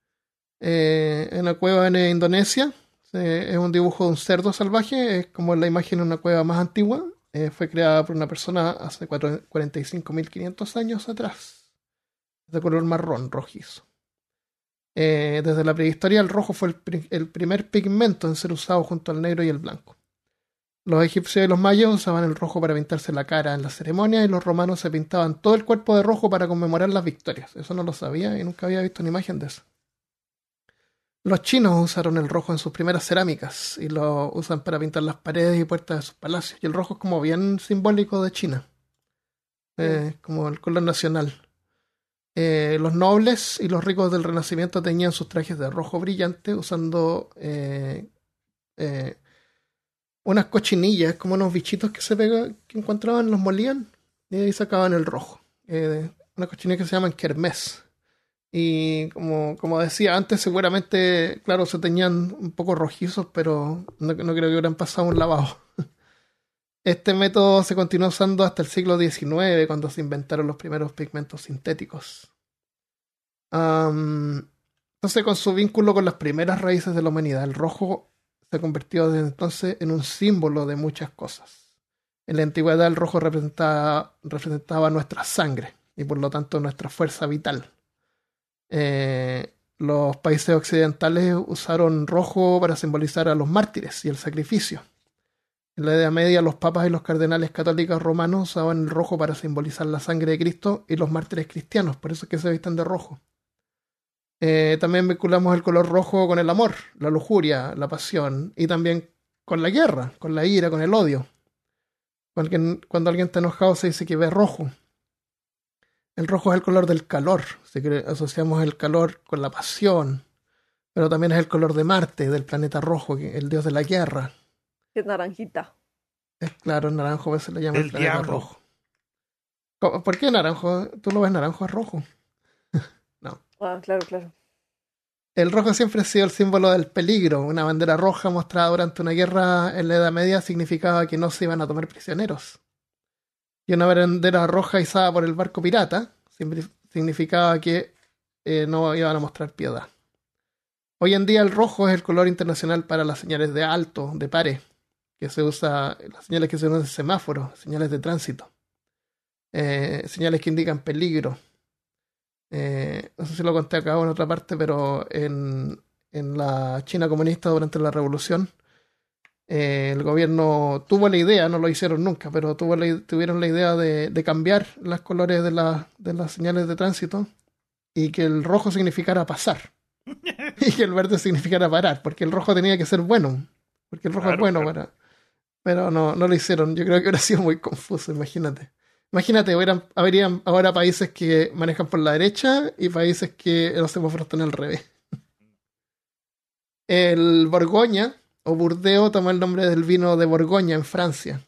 eh, en una cueva en Indonesia. Eh, es un dibujo de un cerdo salvaje, es como la imagen de una cueva más antigua. Eh, fue creada por una persona hace cuarenta y cinco mil quinientos años atrás. De color marrón rojizo. Eh, desde la prehistoria el rojo fue el, pri- el primer pigmento en ser usado junto al negro y el blanco. Los egipcios y los mayas usaban el rojo para pintarse la cara en las ceremonias y los romanos se pintaban todo el cuerpo de rojo para conmemorar las victorias. Eso no lo sabía y nunca había visto una imagen de eso. Los chinos usaron el rojo en sus primeras cerámicas y lo usan para pintar las paredes y puertas de sus palacios. Y el rojo es como bien simbólico de China, eh, como el color nacional. Eh, los nobles y los ricos del Renacimiento teñían sus trajes de rojo brillante usando eh, eh, unas cochinillas, como unos bichitos que se pega, que encontraban, los molían y ahí sacaban el rojo. Eh, unas cochinillas que se llaman kermés. Y como, como decía antes, seguramente, claro, se teñían un poco rojizos, pero no, no creo que hubieran pasado un lavado. Este método se continuó usando hasta el siglo diecinueve, cuando se inventaron los primeros pigmentos sintéticos. Um, entonces, con su vínculo con las primeras raíces de la humanidad, el rojo se ha convertido desde entonces en un símbolo de muchas cosas. En la antigüedad el rojo representaba, representaba nuestra sangre y por lo tanto nuestra fuerza vital. Eh, los países occidentales usaron rojo para simbolizar a los mártires y el sacrificio. En la Edad Media los papas y los cardenales católicos romanos usaban el rojo para simbolizar la sangre de Cristo y los mártires cristianos, por eso es que se visten de rojo. Eh, también vinculamos el color rojo con el amor, la lujuria, la pasión y también con la guerra, con la ira, con el odio. Cuando alguien, cuando alguien está enojado se dice que ve rojo. El rojo es el color del calor, así que asociamos el calor con la pasión, pero también es el color de Marte, del planeta rojo, el dios de la guerra. Es naranjita. Es claro, el naranjo a veces le llaman El el planeta diablo. rojo. ¿Cómo- ¿Por qué naranjo? ¿Tú lo ves naranjo? Es rojo. Ah, claro, claro. El rojo siempre ha sido el símbolo del peligro. Una bandera roja mostrada durante una guerra en la Edad Media significaba que no se iban a tomar prisioneros. Y una bandera roja izada por el barco pirata siempre significaba que eh, no iban a mostrar piedad. Hoy en día el rojo es el color internacional para las señales de alto, de pare, que se usa, las señales que se usan en semáforos, señales de tránsito, eh, señales que indican peligro. Eh, no sé si lo conté acá o en otra parte, pero en, en la China comunista durante la revolución, eh, el gobierno tuvo la idea, no lo hicieron nunca, pero tuvo la, tuvieron la idea de, de cambiar los colores de, la, de las señales de tránsito y que el rojo significara pasar y que el verde significara parar, porque el rojo tenía que ser bueno, porque el rojo Claro, es bueno claro. para... Pero no, no lo hicieron. Yo creo que hubiera sido muy confuso, imagínate. Imagínate, hubieran, habrían ahora países que manejan por la derecha y países que los semáforos están al revés. El Borgoña o Burdeos toma el nombre del vino de Borgoña en Francia.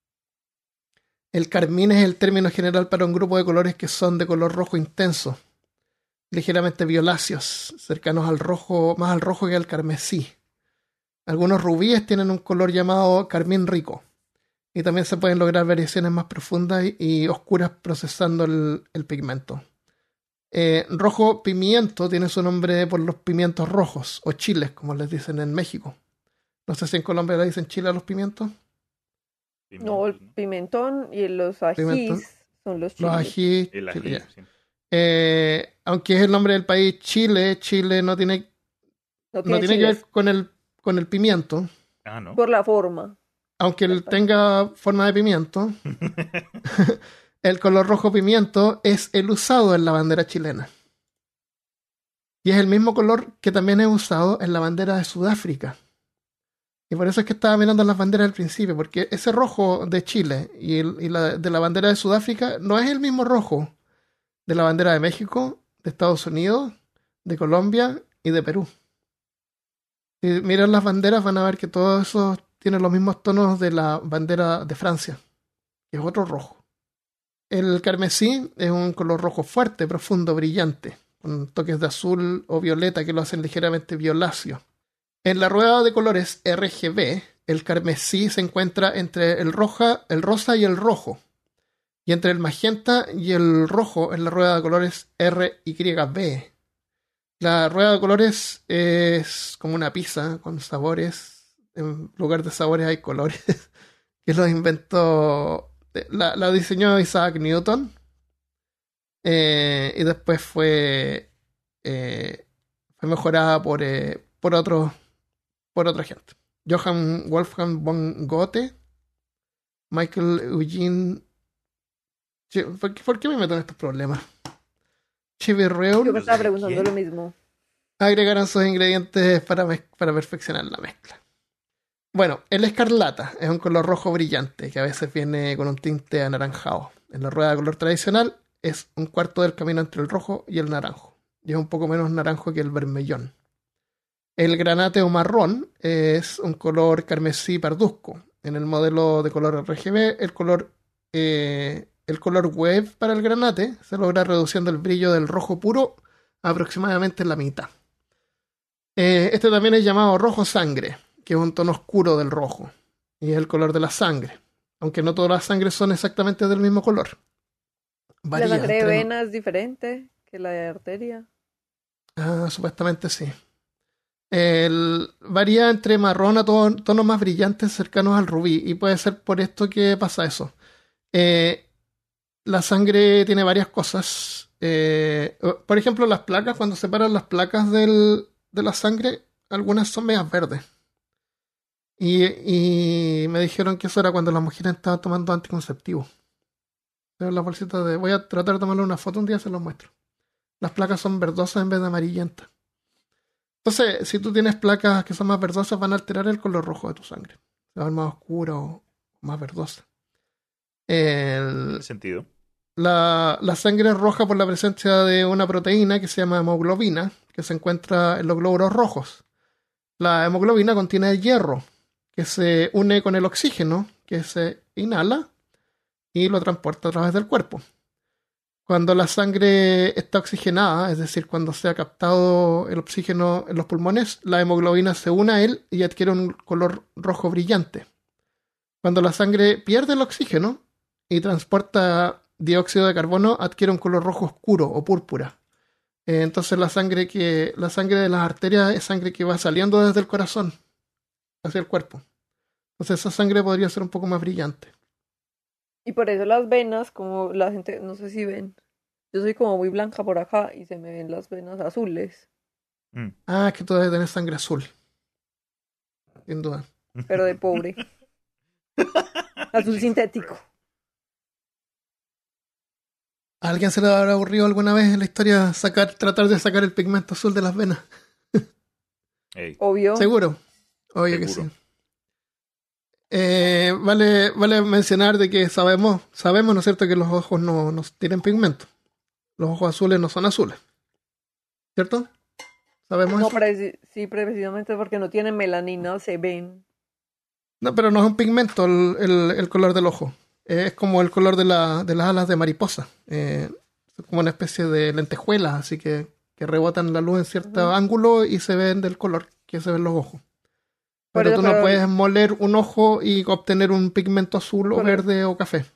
El carmín es el término general para un grupo de colores que son de color rojo intenso, ligeramente violáceos, cercanos al rojo, más al rojo que al carmesí. Algunos rubíes tienen un color llamado carmín rico. Y también se pueden lograr variaciones más profundas y, y oscuras procesando el, el pigmento. Eh, rojo pimiento tiene su nombre por los pimientos rojos, o chiles, como les dicen en México. No sé si en Colombia le dicen chile a los pimientos. No, el pimentón y los ajís Pimentón. son los Los chiles. ají, El ají, chile, ya. sí. Eh, aunque es el nombre del país Chile, Chile no tiene, No no tiene tiene que chiles, ver con el, con el pimiento. Ah, ¿no? por la forma. Aunque él tenga forma de pimiento, el color rojo pimiento es el usado en la bandera chilena. Y es el mismo color que también es usado en la bandera de Sudáfrica. Y por eso es que estaba mirando las banderas al principio, porque ese rojo de Chile y, el, y la, de la bandera de Sudáfrica no es el mismo rojo de la bandera de México, de Estados Unidos, de Colombia y de Perú. Si miran las banderas van a ver que todos esos tienen los mismos tonos de la bandera de Francia, que es otro rojo. El carmesí es un color rojo fuerte, profundo, brillante, con toques de azul o violeta que lo hacen ligeramente violáceo. En la rueda de colores R G B, el carmesí se encuentra entre el, roja, el rosa y el rojo, y entre el magenta y el rojo en la rueda de colores R Y B. La rueda de colores es como una pizza con sabores. En lugar de sabores hay colores. Que los inventó. La, la diseñó Isaac Newton. Eh, y después fue. Eh, fue mejorada por, eh, por otros. Por otra gente. Johann Wolfgang von Goethe. Michael Eugene. ¿Por qué, por qué me meto en estos problemas? Chivirreul. Yo me estaba preguntando ¿Quién? lo mismo. Agregaron sus ingredientes para, mez- para perfeccionar la mezcla. Bueno, el escarlata es un color rojo brillante que a veces viene con un tinte anaranjado. En la rueda de color tradicional es un cuarto del camino entre el rojo y el naranjo. Y es un poco menos naranjo que el vermellón. El granate o marrón es un color carmesí parduzco. En el modelo de color R G B, el color, eh, el color wave para el granate se logra reduciendo el brillo del rojo puro aproximadamente en la mitad. Eh, este también es llamado rojo sangre, que es un tono oscuro del rojo, y es el color de la sangre, aunque no todas las sangres son exactamente del mismo color. Varía La sangre de entre- vena es diferente que la de arteria. Ah, supuestamente sí. El, varía entre marrón a ton- tonos más brillantes cercanos al rubí, y puede ser por esto que pasa eso. Eh, la sangre tiene varias cosas. Eh, por ejemplo, las placas, cuando separan las placas del, de la sangre, algunas son medias verdes. Y, y me dijeron que eso era cuando las mujeres estaban tomando anticonceptivos. Pero la bolsita de... Voy a tratar de tomarle una foto un día y se los muestro. Las placas son verdosas en vez de amarillentas. Entonces, si tú tienes placas que son más verdosas, van a alterar el color rojo de tu sangre. Se va a ver más oscura o más verdosa. El, ¿Tiene sentido? la, la sangre es roja por la presencia de una proteína que se llama hemoglobina, que se encuentra en los glóbulos rojos. La hemoglobina contiene hierro, que se une con el oxígeno, que se inhala y lo transporta a través del cuerpo. Cuando la sangre está oxigenada, es decir, cuando se ha captado el oxígeno en los pulmones, la hemoglobina se une a él y adquiere un color rojo brillante. Cuando la sangre pierde el oxígeno y transporta dióxido de carbono, adquiere un color rojo oscuro o púrpura. Eh, entonces la sangre que la sangre de las arterias es sangre que va saliendo desde el corazón hacia el cuerpo. Entonces esa sangre podría ser un poco más brillante. Y por eso las venas, como la gente, no sé si ven, yo soy como muy blanca por acá y se me ven las venas azules, Mm. Ah, es que tú debes tener sangre azul. Sin duda. pero de pobre. Azul sintético. ¿A alguien se le habrá aburrido alguna vez en la historia sacar, tratar de sacar el pigmento azul de las venas? Ey, Obvio. Seguro. Oye que Seguro. sí. Eh, vale, vale mencionar de que sabemos, sabemos, ¿no es cierto?, que los ojos no, no tienen pigmento. Los ojos azules no son azules. ¿Cierto? ¿Sabemos No, eso? preci- sí, precisamente porque no tienen melanina, se ven. No, pero no es un pigmento el, el- el color del ojo. Eh, es como el color de, la, de las alas de mariposa. Eh, es como una especie de lentejuelas, así que, que rebotan la luz en cierto Ujú. ángulo y se ven del color que se ven los ojos. Por Pero eso, tú no pero- puedes moler un ojo y obtener un pigmento azul o Por- verde o café.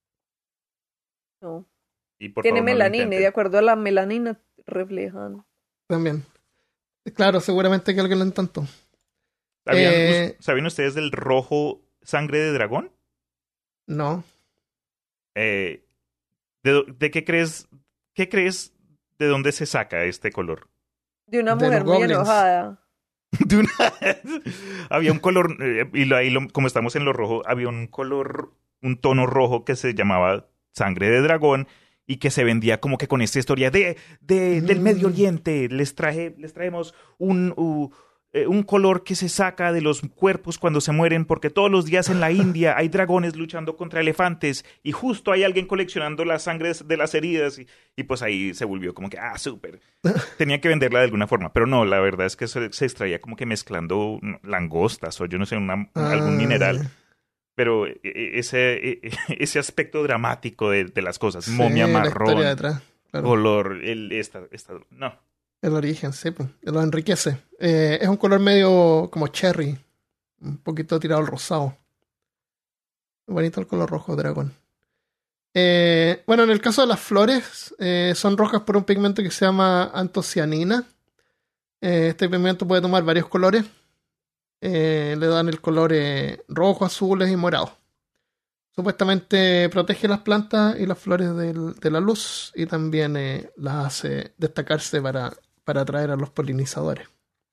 No. y por Tiene favor, no lo melanina y intenten. de acuerdo a la melanina reflejan. También. Claro, seguramente que alguien lo intentó. ¿Sabían, Eh, us- ¿sabían ustedes del rojo sangre de dragón? No. Eh, ¿de, do- de qué crees? ¿Qué crees de dónde se saca este color? De una De mujer los muy goblins. enojada. De una- había un color, eh, y lo- ahí lo- como estamos en lo rojo, había un color, un tono rojo que se llamaba sangre de dragón y que se vendía como que con esta historia de, de- del Mm. Medio Oriente. Les traje, les traemos un, u- eh, un color que se saca de los cuerpos cuando se mueren, porque todos los días en la India hay dragones luchando contra elefantes y justo hay alguien coleccionando las sangres de las heridas y, y pues ahí se volvió como que, ah, súper. Tenía que venderla de alguna forma, pero no, la verdad es que se, se extraía como que mezclando mm, langostas o yo no sé, una- algún Ah, mineral. Pero eh, eh, ese, eh, ese aspecto dramático de, de las cosas, sí, momia la historia marrón, detrás. Claro. color, el, esta, esta, no. El origen, sí, pues, lo enriquece. Eh, es un color medio como cherry, un poquito tirado al rosado. Bonito el color rojo dragón. Eh, bueno, en el caso de las flores, eh, son rojas por un pigmento que se llama antocianina. Eh, este pigmento puede tomar varios colores. Eh, le dan el color eh, rojo, azules y morado. Supuestamente protege las plantas y las flores del- de la luz y también eh, las hace destacarse para, para atraer a los polinizadores.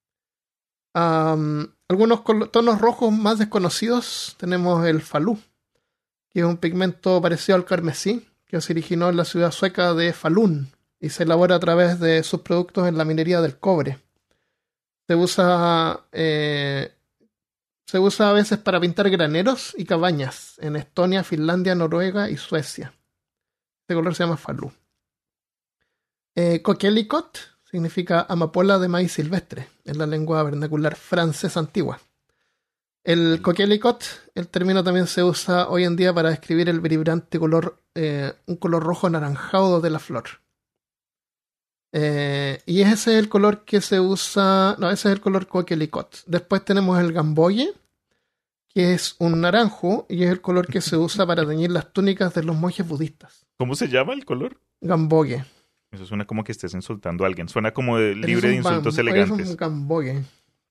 Am, algunos col- tonos rojos más desconocidos tenemos el falú, que es un pigmento parecido al carmesí, que se originó en la ciudad sueca de Falun y se elabora a través de sus productos en la minería del cobre. Se usa, eh, se usa a veces para pintar graneros y cabañas en Estonia, Finlandia, Noruega y Suecia. Este color se llama falú. Eh, Coquelicot significa amapola de maíz silvestre en la lengua vernacular francesa antigua. El coquelicot, el término también se usa hoy en día para describir el vibrante color, eh, un color rojo anaranjado de la flor. Eh, y ese es el color que se usa, no, ese es el color coquelicot. Después tenemos el gamboye, que es un naranjo y es el color que se usa para teñir las túnicas de los monjes budistas. ¿Cómo se llama el color? Gamboye. Eso suena como que estés insultando a alguien. Suena como de Eres libre de un bam- insultos eres elegantes. un gamboye.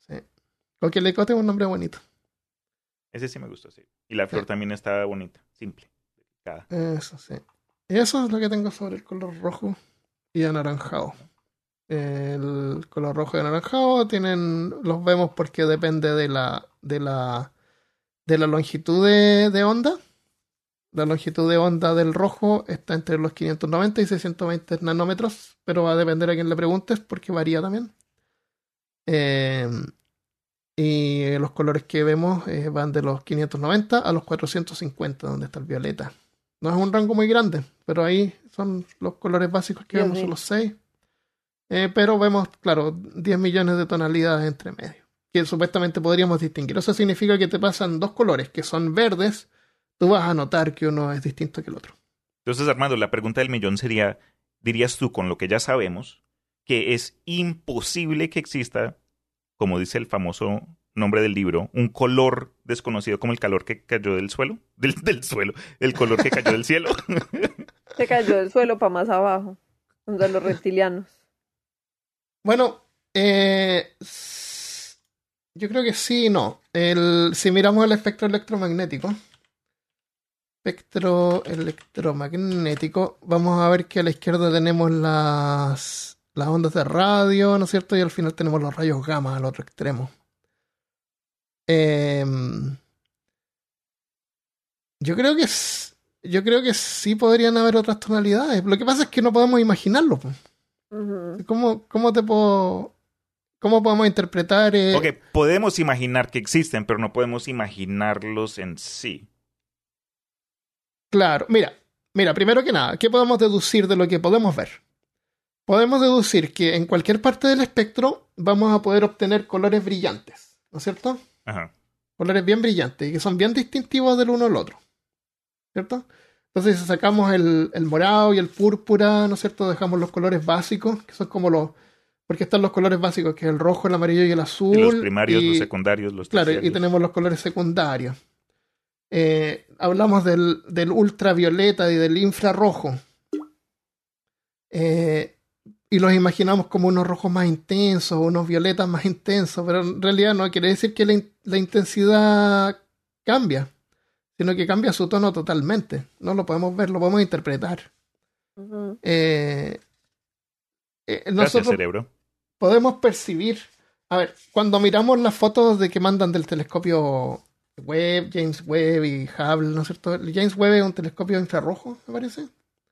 Coquelicot es un nombre bonito. Ese sí me gustó, sí. Y la flor Sí. también está bonita, simple. Cada. Eso sí. Y eso es lo que tengo sobre el color rojo y anaranjado. El color rojo y anaranjado tienen, los vemos porque depende de la, de la, de la longitud de, de onda. La longitud de onda del rojo está entre los quinientos noventa y seiscientos veinte nanómetros, pero va a depender a quién le preguntes porque varía también. Eh, y los colores que vemos eh, van de los quinientos noventa a los cuatrocientos cincuenta, donde está el violeta. No es un rango muy grande, pero ahí son los colores básicos que Dios vemos, son mío. los seis. Eh, pero vemos, claro, diez millones de tonalidades entre medio, que supuestamente podríamos distinguir. Eso significa que te pasan dos colores que son verdes, tú vas a notar que uno es distinto que el otro. Entonces, Armando, la pregunta del millón sería, dirías tú, con lo que ya sabemos, que es imposible que exista, como dice el famoso nombre del libro, un color desconocido como el calor que cayó del suelo, del, del suelo, el color que cayó del cielo. Se cayó del suelo para más abajo, donde los reptilianos. Bueno, eh, s- yo creo que sí y no. El, si miramos el espectro electromagnético, espectro electromagnético, vamos a ver que a la izquierda tenemos las, las ondas de radio, ¿no es cierto? Y al final tenemos los rayos gamma al otro extremo. Em, yo creo que s- yo creo que sí podrían haber otras tonalidades. Lo que pasa es que no podemos imaginarlo, pues. Ujú. ¿Cómo, cómo te puedo, cómo podemos interpretar? eh, Ok, podemos imaginar que existen, pero no podemos imaginarlos en sí. Claro, mira, mira, primero que nada, ¿qué podemos deducir de lo que podemos ver? Podemos deducir que en cualquier parte del espectro vamos a poder obtener colores brillantes, ¿no es cierto? Ajá. Colores bien brillantes y que son bien distintivos del uno al otro, ¿cierto? Entonces, si sacamos el, el morado y el púrpura, ¿no es cierto? Dejamos los colores básicos, que son como los... Porque están los colores básicos, que es el rojo, el amarillo y el azul. Y los primarios, y- los secundarios, los Claro, y terciarios. tenemos los colores secundarios. Eh, hablamos del, del ultravioleta y del infrarrojo. Eh, y los imaginamos como unos rojos más intensos, unos violetas más intensos, pero en realidad no quiere decir que la, in- la intensidad cambia, sino que cambia su tono totalmente. No lo podemos ver, lo podemos interpretar. Ujú. Eh, eh, Gracias, nosotros cerebro. podemos percibir, a ver, cuando miramos las fotos de que mandan del telescopio Webb, James Webb y Hubble, ¿no es cierto? El James Webb es un telescopio infrarrojo, me parece.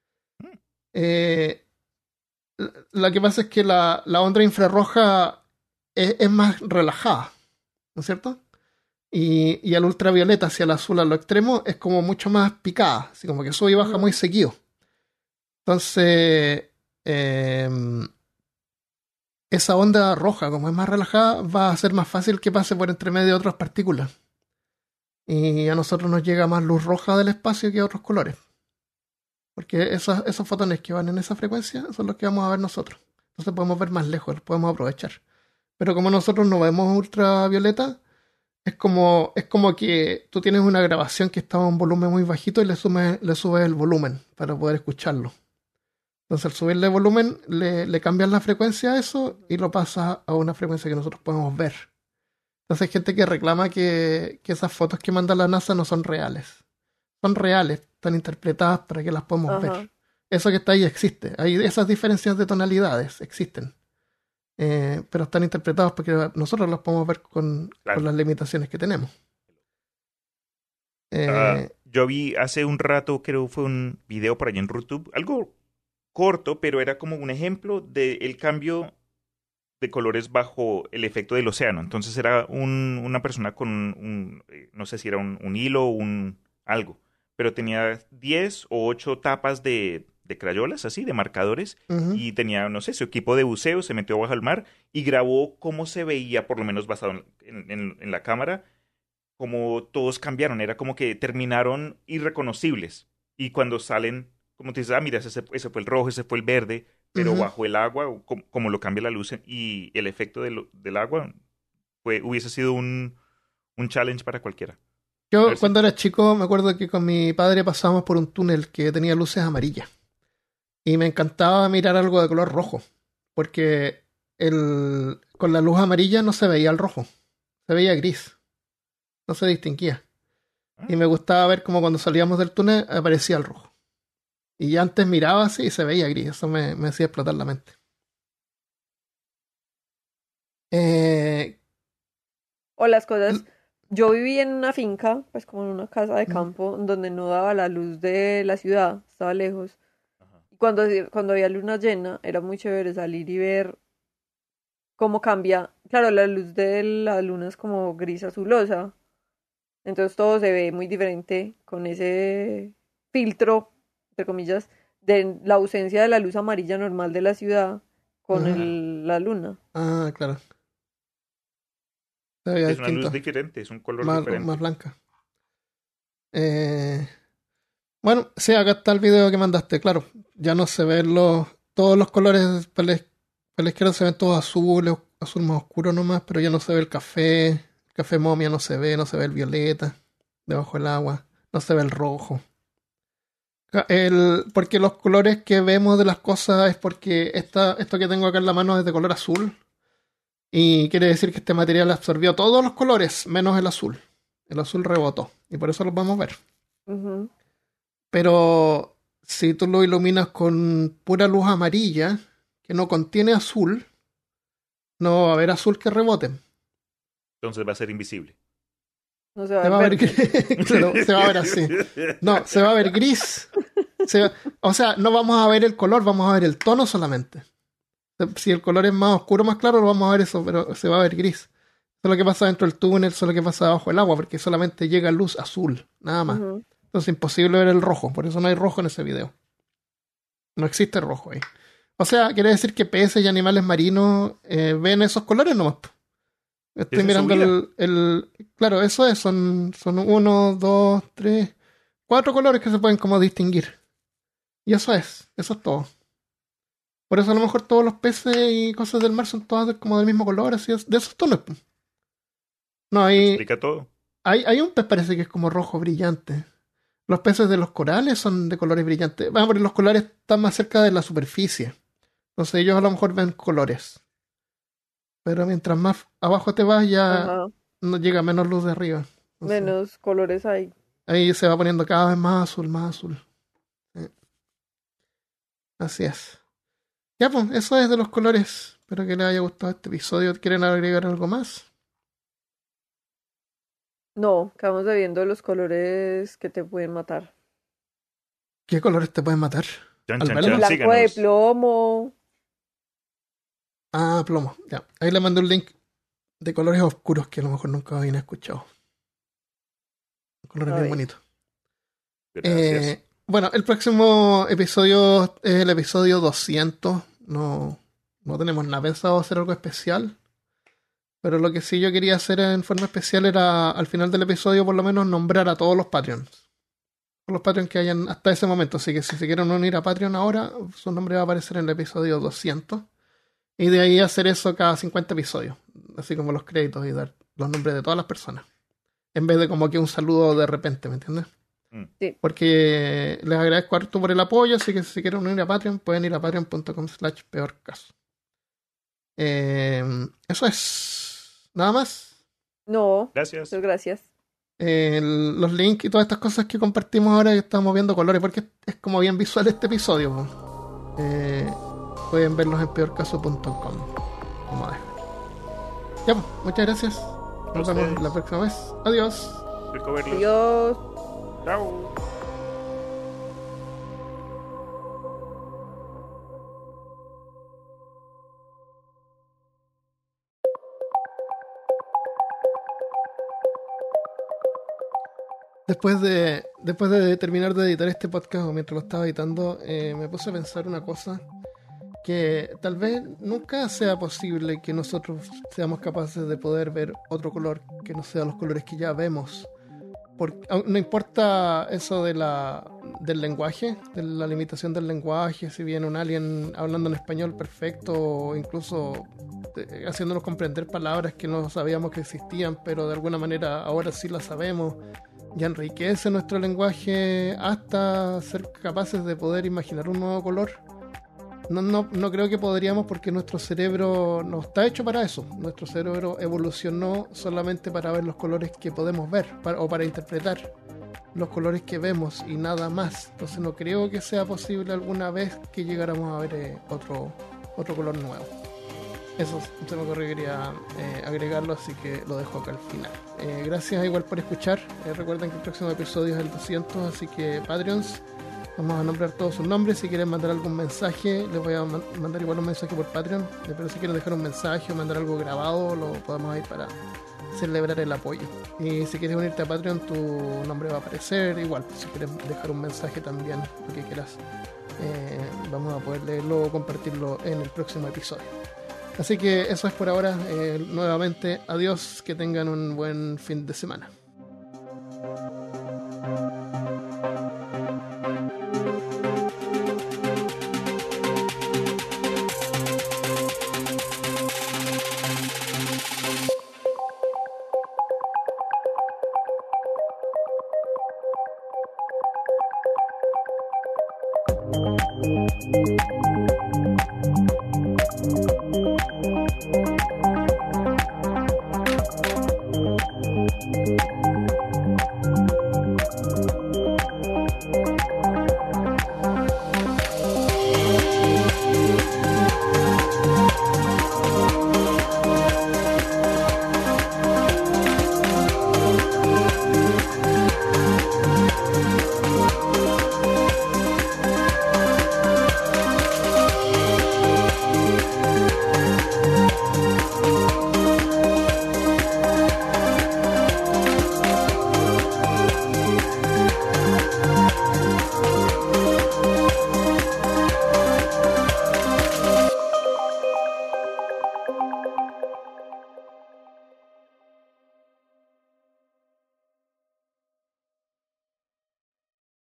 Eh, l- lo que pasa es que la, la onda infrarroja es, es más relajada, ¿no es cierto? Y, y el ultravioleta hacia el azul a lo extremo es como mucho más picada, así como que sube y baja muy seguido. Entonces, em, esa onda roja, como es más relajada, va a ser más fácil que pase por entre medio de otras partículas. Y a nosotros nos llega más luz roja del espacio que a otros colores. Porque esos, esos fotones que van en esa frecuencia son los que vamos a ver nosotros. Entonces podemos ver más lejos, los podemos aprovechar. Pero como nosotros no vemos ultravioleta, es como, es como que tú tienes una grabación que está a un volumen muy bajito y le, sume- le subes el volumen para poder escucharlo. Entonces al subirle volumen le, le cambias la frecuencia a eso y lo pasas a una frecuencia que nosotros podemos ver. Entonces hay gente que reclama que, que esas fotos que manda la NASA no son reales. Son reales, están interpretadas para que las podamos Ajá. ver. Eso que está ahí existe. Hay esas diferencias de tonalidades, existen. Eh, pero están interpretadas porque nosotros las podemos ver con, Claro. con las limitaciones que tenemos. Eh, Ah, yo vi hace un rato, creo fue un video por allá en YouTube, algo corto, pero era como un ejemplo del cambio de colores bajo el efecto del océano. Entonces era un- una persona con un, eh, no sé si era un, un hilo o un algo, pero tenía diez o ocho tapas de, de crayolas, así, de marcadores, ujú. y tenía, no sé, su equipo de buceo, se metió bajo el mar y grabó cómo se veía, por lo menos basado en, en- en- en la cámara, como todos cambiaron. Era como que terminaron irreconocibles. Y cuando salen, como te dices, ah, mira, ese, ese fue el rojo, ese fue el verde, pero Ujú. bajo el agua, como, como lo cambia la luz y el efecto del, del agua, fue, hubiese sido un, un challenge para cualquiera. A Yo ver si- cuando era chico me acuerdo que con mi padre pasábamos por un túnel que tenía luces amarillas. Y me encantaba mirar algo de color rojo. Porque el, con la luz amarilla no se veía el rojo. Se veía gris. No se distinguía. Y me gustaba ver como cuando salíamos del túnel aparecía el rojo. Y ya antes miraba así y se veía gris. Eso me, me hacía explotar la mente. Eh, O las cosas, yo viví en una finca, pues como en una casa de campo, donde no daba la luz de la ciudad, estaba lejos. Y cuando, cuando había luna llena, era muy chévere salir y ver cómo cambia. Claro, la luz de la luna es como gris azulosa. Entonces todo se ve muy diferente con ese filtro, entre comillas, de la ausencia de la luz amarilla normal de la ciudad con Ajá. el, la luna. Ah, claro. Se veía Es una distinto. luz diferente, es un color Más, diferente. más blanca. Eh, bueno, sí, acá está el video que mandaste, claro. Ya no se ven los, todos los colores. Para la, para la izquierda se ven todos azules, azul más oscuro nomás, pero ya no se ve el café. El café momia no se ve, no se ve el violeta debajo del agua, no se ve el rojo. El, porque los colores que vemos de las cosas es porque esta, esto que tengo acá en la mano es de color azul. Y quiere decir que este material absorbió todos los colores, menos el azul. El azul rebotó. Y por eso lo podemos ver. Ujú. Pero si tú lo iluminas con pura luz amarilla, que no contiene azul, no va a haber azul que rebote. Entonces va a ser invisible. No se va Se a va a ver ver verde. gris. Claro, se va a ver así. No, se va a ver gris. Se va- o sea, no vamos a ver el color, vamos a ver el tono solamente. Si el color es más oscuro, más claro, lo vamos a ver eso, pero se va a ver gris. Eso es lo que pasa dentro del túnel, eso es lo que pasa debajo del agua, porque solamente llega luz azul, nada más. Ujú. Entonces es imposible ver el rojo, por eso no hay rojo en ese video. No existe rojo ahí. O sea, quiere decir que peces y animales marinos eh, ven esos colores nomás. po. Estoy Esa es su mirando vida. el, el- Claro, eso es, son, son uno, dos, tres, cuatro colores que se pueden como distinguir. Y eso es, eso es todo. Por eso a lo mejor todos los peces y cosas del mar son todas como del mismo color, así es, de esos tonos. po. No, hay, Explica todo. hay, hay un pez parece que es como rojo brillante. Los peces de los corales son de colores brillantes. Vamos, porque los colores están más cerca de la superficie. Entonces ellos a lo mejor ven colores. Pero mientras más abajo te vas ya Ajá. no llega menos luz de arriba. Entonces, Menos colores hay. ahí se va poniendo cada vez más azul, más azul. Eh, Así es. Ya pues, eso es de los colores. Espero que les haya gustado este episodio. ¿Quieren agregar algo más? No, quedamos debiendo los colores que te pueden matar. ¿Qué colores te pueden matar? Chan, Al chan, menos- chan, Blanco de síganos. plomo. Ah, plomo. Ya. Ahí le mandé un link de colores oscuros que a lo mejor nunca habían escuchado. Colores A bien ver. bonitos. Gracias. Eh, bueno, el próximo episodio es el episodio doscientos. No, no tenemos nada pensado hacer algo especial. Pero lo que sí yo quería hacer en forma especial era al final del episodio por lo menos nombrar a todos los Patreons. Todos los Patreons que hayan hasta ese momento. Así que si se quieren unir a Patreon ahora, su nombre va a aparecer en el episodio doscientos. Y de ahí hacer eso cada cincuenta episodios. Así como los créditos y dar los nombres de todas las personas. En vez de como que un saludo de repente, ¿me entiendes? Mm. Sí. Porque les agradezco harto por el apoyo, así que si quieren unir a Patreon, pueden ir a patreon.com slash peor caso. Eh, eso es. Nada más. No, Gracias. muchas gracias. Eh, el- los links y todas estas cosas que compartimos ahora que estamos viendo colores, porque es como bien visual este episodio. po. Eh, pueden verlos en peor caso punto com. Como dejan. Ya, pues, muchas gracias. Nos A vemos ustedes. la próxima vez. Adiós. Rico verlos. Adiós. Chao. Después de, después de terminar de editar este podcast o mientras lo estaba editando, eh, me puse a pensar una cosa que tal vez nunca sea posible que nosotros seamos capaces de poder ver otro color que no sea los colores que ya vemos. Porque, au- no importa eso de la, del lenguaje, de la limitación del lenguaje, si viene un alien hablando en español perfecto o incluso eh, haciéndonos comprender palabras que no sabíamos que existían, pero de alguna manera ahora sí las sabemos. Y enriquece nuestro lenguaje hasta ser capaces de poder imaginar un nuevo color. No, no, no creo que podríamos porque nuestro cerebro no está hecho para eso. Nuestro cerebro evolucionó solamente para ver los colores que podemos ver para, o para interpretar los colores que vemos y nada más. Entonces no creo que sea posible alguna vez que llegáramos a ver eh, otro, otro color nuevo. Eso se me ocurrió, quería eh, agregarlo, así que lo dejo acá al final. Eh, gracias igual por escuchar. Eh, recuerden que el próximo episodio es el doscientos, así que Patreons, vamos a nombrar todos sus nombres. Si quieren mandar algún mensaje, les voy a man- mandar igual un mensaje por Patreon. Eh, pero si quieren dejar un mensaje o mandar algo grabado, lo podemos ir para celebrar el apoyo. Y si quieres unirte a Patreon, tu nombre va a aparecer igual. Si quieres dejar un mensaje también, lo que quieras, eh, vamos a poder leerlo o compartirlo en el próximo episodio. Así que eso es por ahora. Eh, nuevamente, adiós, que tengan un buen fin de semana. Thank you.